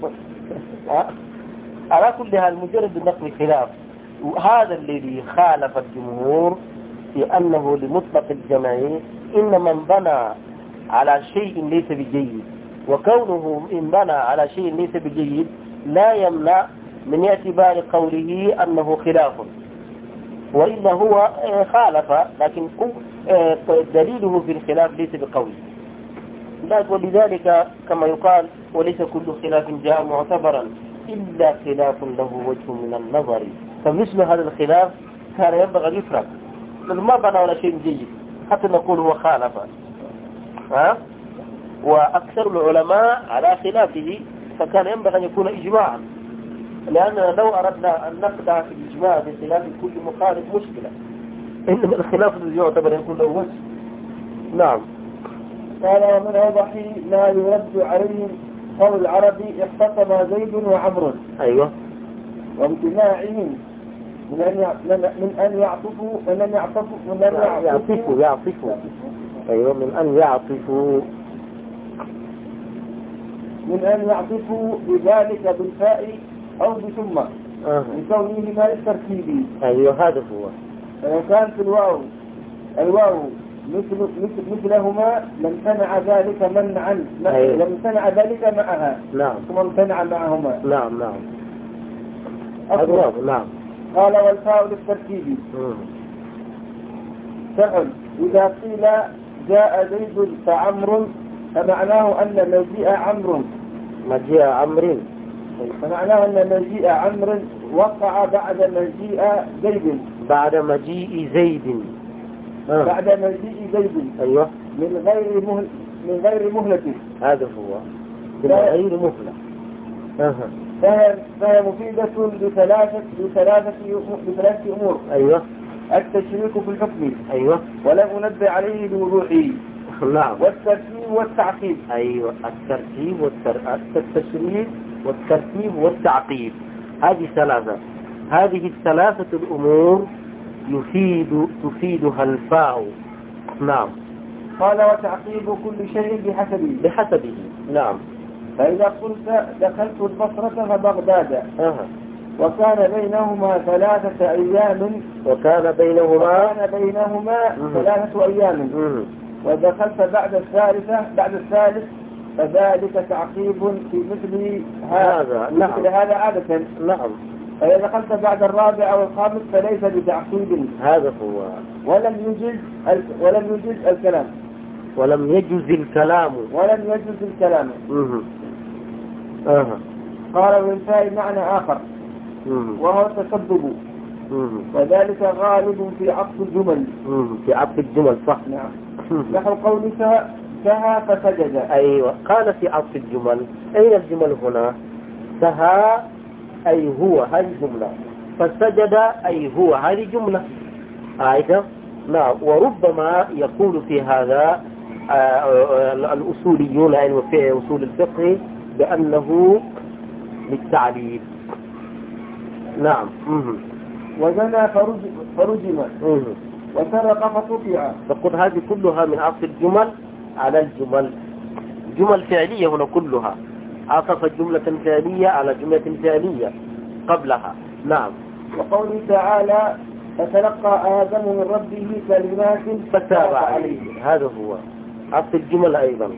على كل حال مجرد النقل خلاف، وهذا الذي خالف الجمهور في أنه لمطلق الجمع إن من بنى على شيء ليس بجيد، وكونه إن بنى على شيء ليس بجيد لا يمنع من اعتبار قوله أنه خلاف، وإلا هو خالف لكن دليله في الخلاف ليس بقوله. ولذلك كما يقال وليس كل خلاف جاء معتبرا إلا خلاف له وجه من النظر، فمثل هذا الخلاف كان ينبغي أن يفرق، لأنه ما بنى ولا شيء جيد حتى نقول هو خالف. ها؟ وأكثر العلماء على خلافه فكان ينبغي أن يكون إجماعا، لأننا لو أردنا أن نقطع في الإجماع بخلاف كل مخالف مشكلة، إنما الخلاف الذي يعتبر يكون له وجه. نعم. قال ومن أوضح ما يرد عليهم قول العربي اختصم زيد وعمر. أيوة. وامتناعهم من أن من أن يعطفوا من أن يعطفوا من أن يعطفوا يعطفوا أيوة من أن يعطفوا من أن يعطفوا بذلك بالفاء أو بثم أه. لكونهما للترتيب. أيوة هذا هو. فلو كان في الواو الواو مثل مثل مثلهما لامتنع ذلك منعا. أيوة. لامتنع ذلك معها. نعم. ثم امتنع معهما. نعم نعم. هذا نعم. قال والفاء للترتيب. سهل إذا قيل جاء زيد فعمر فمعناه أن مجيء عمرو مجيء عمرو فمعناه أن مجيء عمرو وقع بعد مجيء زيد بعد مجيء زيد آه. بعد مجيء زيد. أيوة. من غير مهل من غير مهلة. هذا هو من غير مهلة. أه. فهي فهي مفيدة بثلاثة بثلاثة بثلاثة أمور. أيوة. التشريك في الحكم. أيوة. ولم ننبه عليه بوضوحه. نعم. والترتيب والتعقيب. أيوة الترتيب والتر... التشريك والترتيب والتعقيب، هذه ثلاثة. هذه الثلاثة الأمور يفيد تفيدها الفاء. نعم. قال وتعقيب كل شيء بحسبه بحسبه. نعم. فإذا قلت دخلت البصرة فبغداد أه. وكان بينهما ثلاثة أيام وكان بينهما وكان بينهما ثلاثة أيام مم. ودخلت بعد الثالثة بعد الثالث فذلك تعقيب في مثل هذا. نعم. مثل هذا عادة. نعم. فإذا دخلت بعد الرابع والخامس فليس بتعقيب. هذا هو. ولم يجز ولم يجز الكلام. ولم يجز الكلام. ولم يجز الكلام. مم. أه. قال والفاء معنى آخر مم. وهو التسبب، وذلك غالب في عطف الجمل. مم. في عطف الجمل صح. نعم. نحو قولك كها فسجد. أيوة. قال في عطف الجمل. أين الجمل هنا؟ سها أي هو، هذه جملة. فسجد أي هو، هذه جملة. أيضا نعم. وربما يقول في هذا الأصوليون يعني في أصول الفقه بأنه للتعليل. نعم. وزنى فرجم وسرق فقطع. فقل هذه كلها من عطف الجمل على الجمل، جمل فعلية هنا كلها، عطف جملة فعلية على جملة فعلية قبلها. نعم. وقوله تعالى فتلقى آدم من ربه كلمات فتاب عليه، هذا هو عطف الجمل أيضا.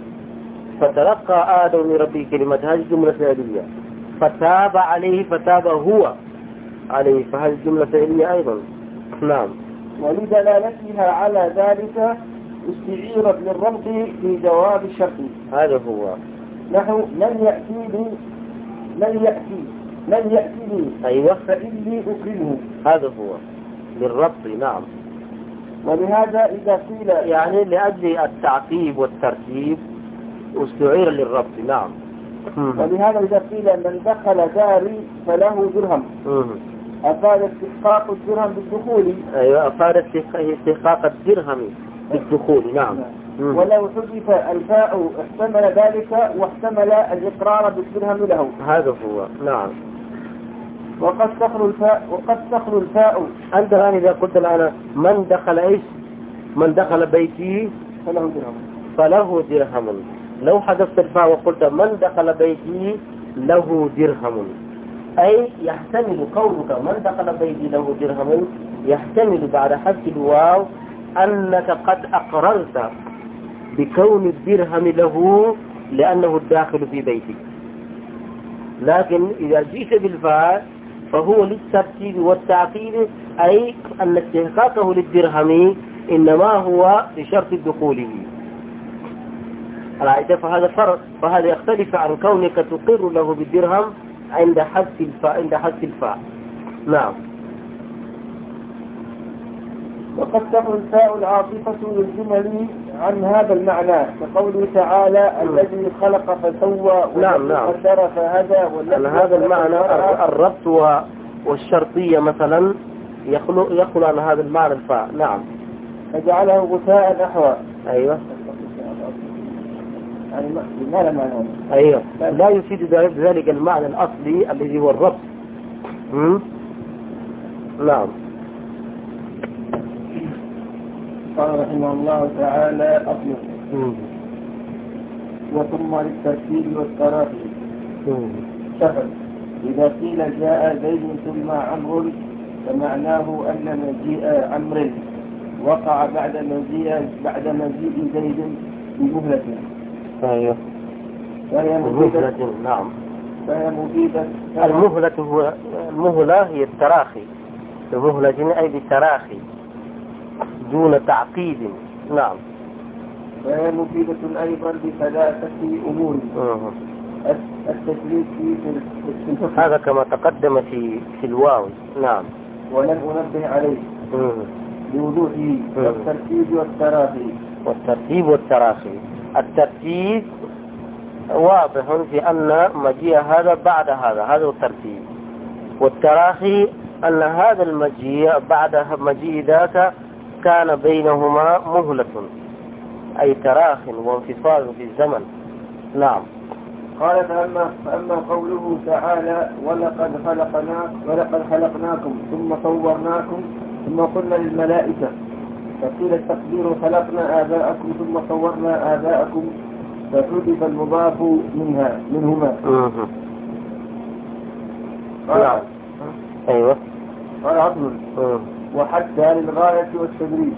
فتلقى آدم من ربه كلمات، هذه جملة فعلية. فتاب عليه، فتاب هو عليه، فهذه جملة فعلية أيضا. نعم. ولدلالتها على ذلك استعيرت للربط في جواب الشرط. هذا هو نحو لن يأتيني لن يأتي لن يأتيني أيوة فإني أكرمه، هذا هو للربط. نعم. ولهذا إذا قيل يعني لأجل التعقيب والترتيب استعير للربط. نعم. ولهذا إذا قيل من دخل داري فله درهم أفاد استحقاق الدرهم بالدخول. أيوة، أفاد استحقاق الدرهم بالدخول. نعم. ولو حذف الفاء احتمل ذلك واحتمل الإقرار بالدرهم له، هذا هو. نعم. وقد تخلو الفاء وقد تخلو الفاء أنت الآن إذا قلت الآن من دخل إيش، من دخل بيتي فله درهم فله درهم، لو حذفت الفاء وقلت من دخل بيتي له درهم، أي يحتمل قولك من دخل بيتي له درهم يحتمل بعد حذف الواو أنك قد أقررت بكون الدرهم له لأنه الداخل في بيتك. لكن إذا جئت بالفاء فهو للترتيب والتعقيد، أي أن استحقاقه للدرهم إنما هو بشرط دخوله. فهذا فرق، فهذا يختلف عن كونك تقر له بالدرهم عند حذف الفاء عند حذف الفاء. نعم. وقد تكون الفاء العاطفة للجمل عن هذا المعنى، كقوله تعالى الذي خلق فسوى والذي قدر فهدى. والذي هذا المعنى الربط والشرطية مثلا يخلو يخلو عن هذا المعنى الفاء. نعم. فجعله غثاء نحو. أيوة. يعني ما له معنى. أيوة. لا يفيد ذلك المعنى الأصلي الذي هو الربط. نعم. قال رحمه الله تعالى أصل وثم للترتيب والتراخي شفر. إذا قيل جاء زيد ثم عمرو فمعناه أن مجيء عمرو وقع بعد مجيء بعد مجيء زيد بمهلة. أيوه. فهي مهلة. نعم. فهي مفيدة. المهلة هو المهلة هي التراخي، المهلة أي بالتراخي دون تعقيد. نعم. وهي مفيدة أيضا بثلاثة أمور. أه. التثليث في الفقه هذا كما تقدم في في الواو. نعم. ولن أنبه عليه أه. بوضوحه. والترتيب والتراخي. والترتيب والتراخي. الترتيب واضح في أن مجيء هذا بعد هذا، هذا هو الترتيب. والتراخي أن هذا المجيء بعد مجيء ذاك كان بينهما مهلة، أي تراخ وانفصال في الزمن. نعم. قال فأما, فأما قوله تعالى ولقد خلقنا ولقد خلقناكم ثم صورناكم ثم قلنا للملائكة، فقيل التقدير خلقنا آباءكم ثم صورنا آباءكم، فحذف المضاف منها منهما. نعم. أيوة. قال عطل وحتى للغاية والتدريج.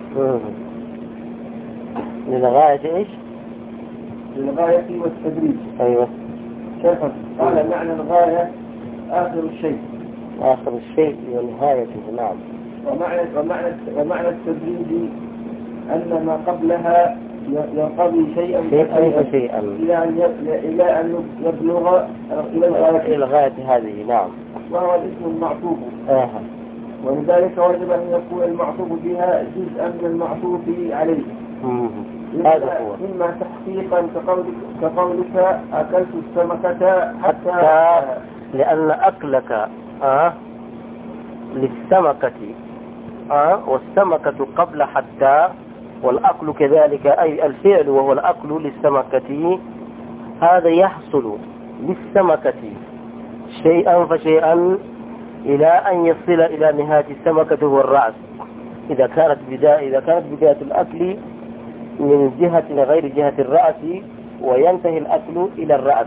للغاية إيش؟ للغاية والتدريج. أيوة. شرحا. قال معنى الغاية آخر الشيء. آخر الشيء ونهايته. نعم. ومعنى ومعنى ومعنى التدريج أن ما قبلها ينقضي شيئا شيئا شيئا إلى أن إلى أن يبلغ إلى الغاية. إلى الغاية هذه. نعم. وهو الاسم المعطوف. آه. ولذلك وجب أن يكون المعطوف بها جزءا من المعطوف عليه. مم. هذا هو. إما تحقيقا كقولك, كقولك أكلت السمكة حتى, حتى لأن أكلك آه للسمكة آه والسمكة قبل حتى، والأكل كذلك أي الفعل وهو الأكل للسمكة، هذا يحصل للسمكة شيئا فشيئا إلى أن يصل إلى نهاية السمكة هو الرأس. إذا كانت بداية إذا كانت بداية الأكل من جهة غير جهة الرأس، وينتهي الأكل إلى الرأس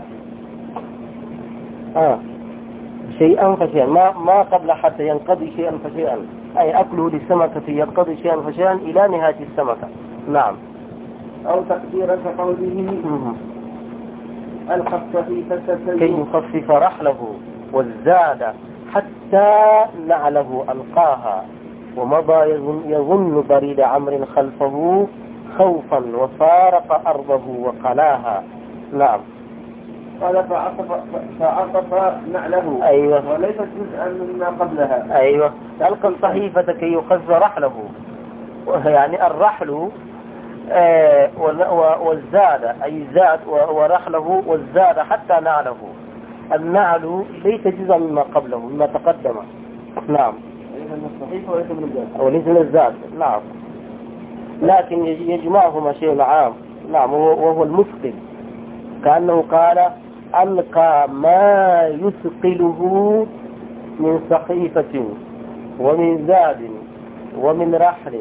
آه. شيئا فشيئا، ما ما قبل حتى ينقضي شيئا فشيئا، أي أكله للسمكة ينقضي شيئا فشيئا إلى نهاية السمكة. نعم. أو تقديرا كقوله ألقى الصحيفة كي يخفف رحله والزاد حتى نعله ألقاها، ومضى يظن, يظن بريد عمر خلفه خوفا وفارق أرضه وقلاها. نعم. قال فعطف, فعطف نعله. أيوة. وليست جزءا مما قبلها. أيوة. ألقى الصحيفة كي يخفف رحله، يعني الرحل آه والزاد أي زاد ورحله والزاد حتى نعله. النعل ليس جزءا مما قبله مما تقدم. نعم. ليس من الصحيفة وليس من الزاد. وليس من الزاد. نعم. لكن يجمعهما شيء عام. نعم. وهو المثقل، كأنه قال ألقى ما يثقله من صحيفة ومن زاد ومن رحل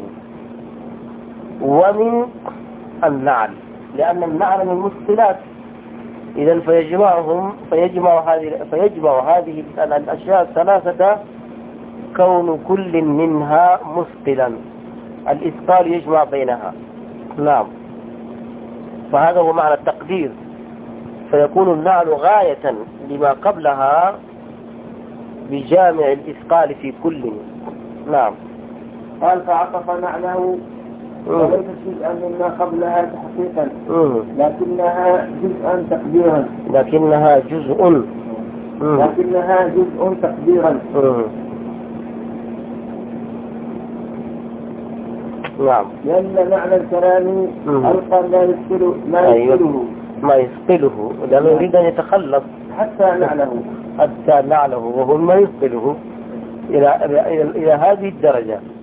ومن النعل، لأن النعل من المثقلات. إذا فيجمعهم فيجمع هذه فيجمع هذه الأشياء الثلاثة كون كل منها مثقلا، الإثقال يجمع بينها. نعم. فهذا هو معنى التقدير، فيكون النعل غاية لما قبلها بجامع الإثقال في كل. نعم. قال فعطف نعله وليس جزءا مما قبلها تحقيقا، لكنها جزءا تقديرا. لكنها جزء لكنها جزء تقديرا. نعم. لأن معنى الكلام ألقى ما يثقله ما يثقله ما يثقله، لأنه يريد أن يتخلص حتى نعله حتى نعله وهو ما يثقله إلى إلى إلى هذه الدرجة.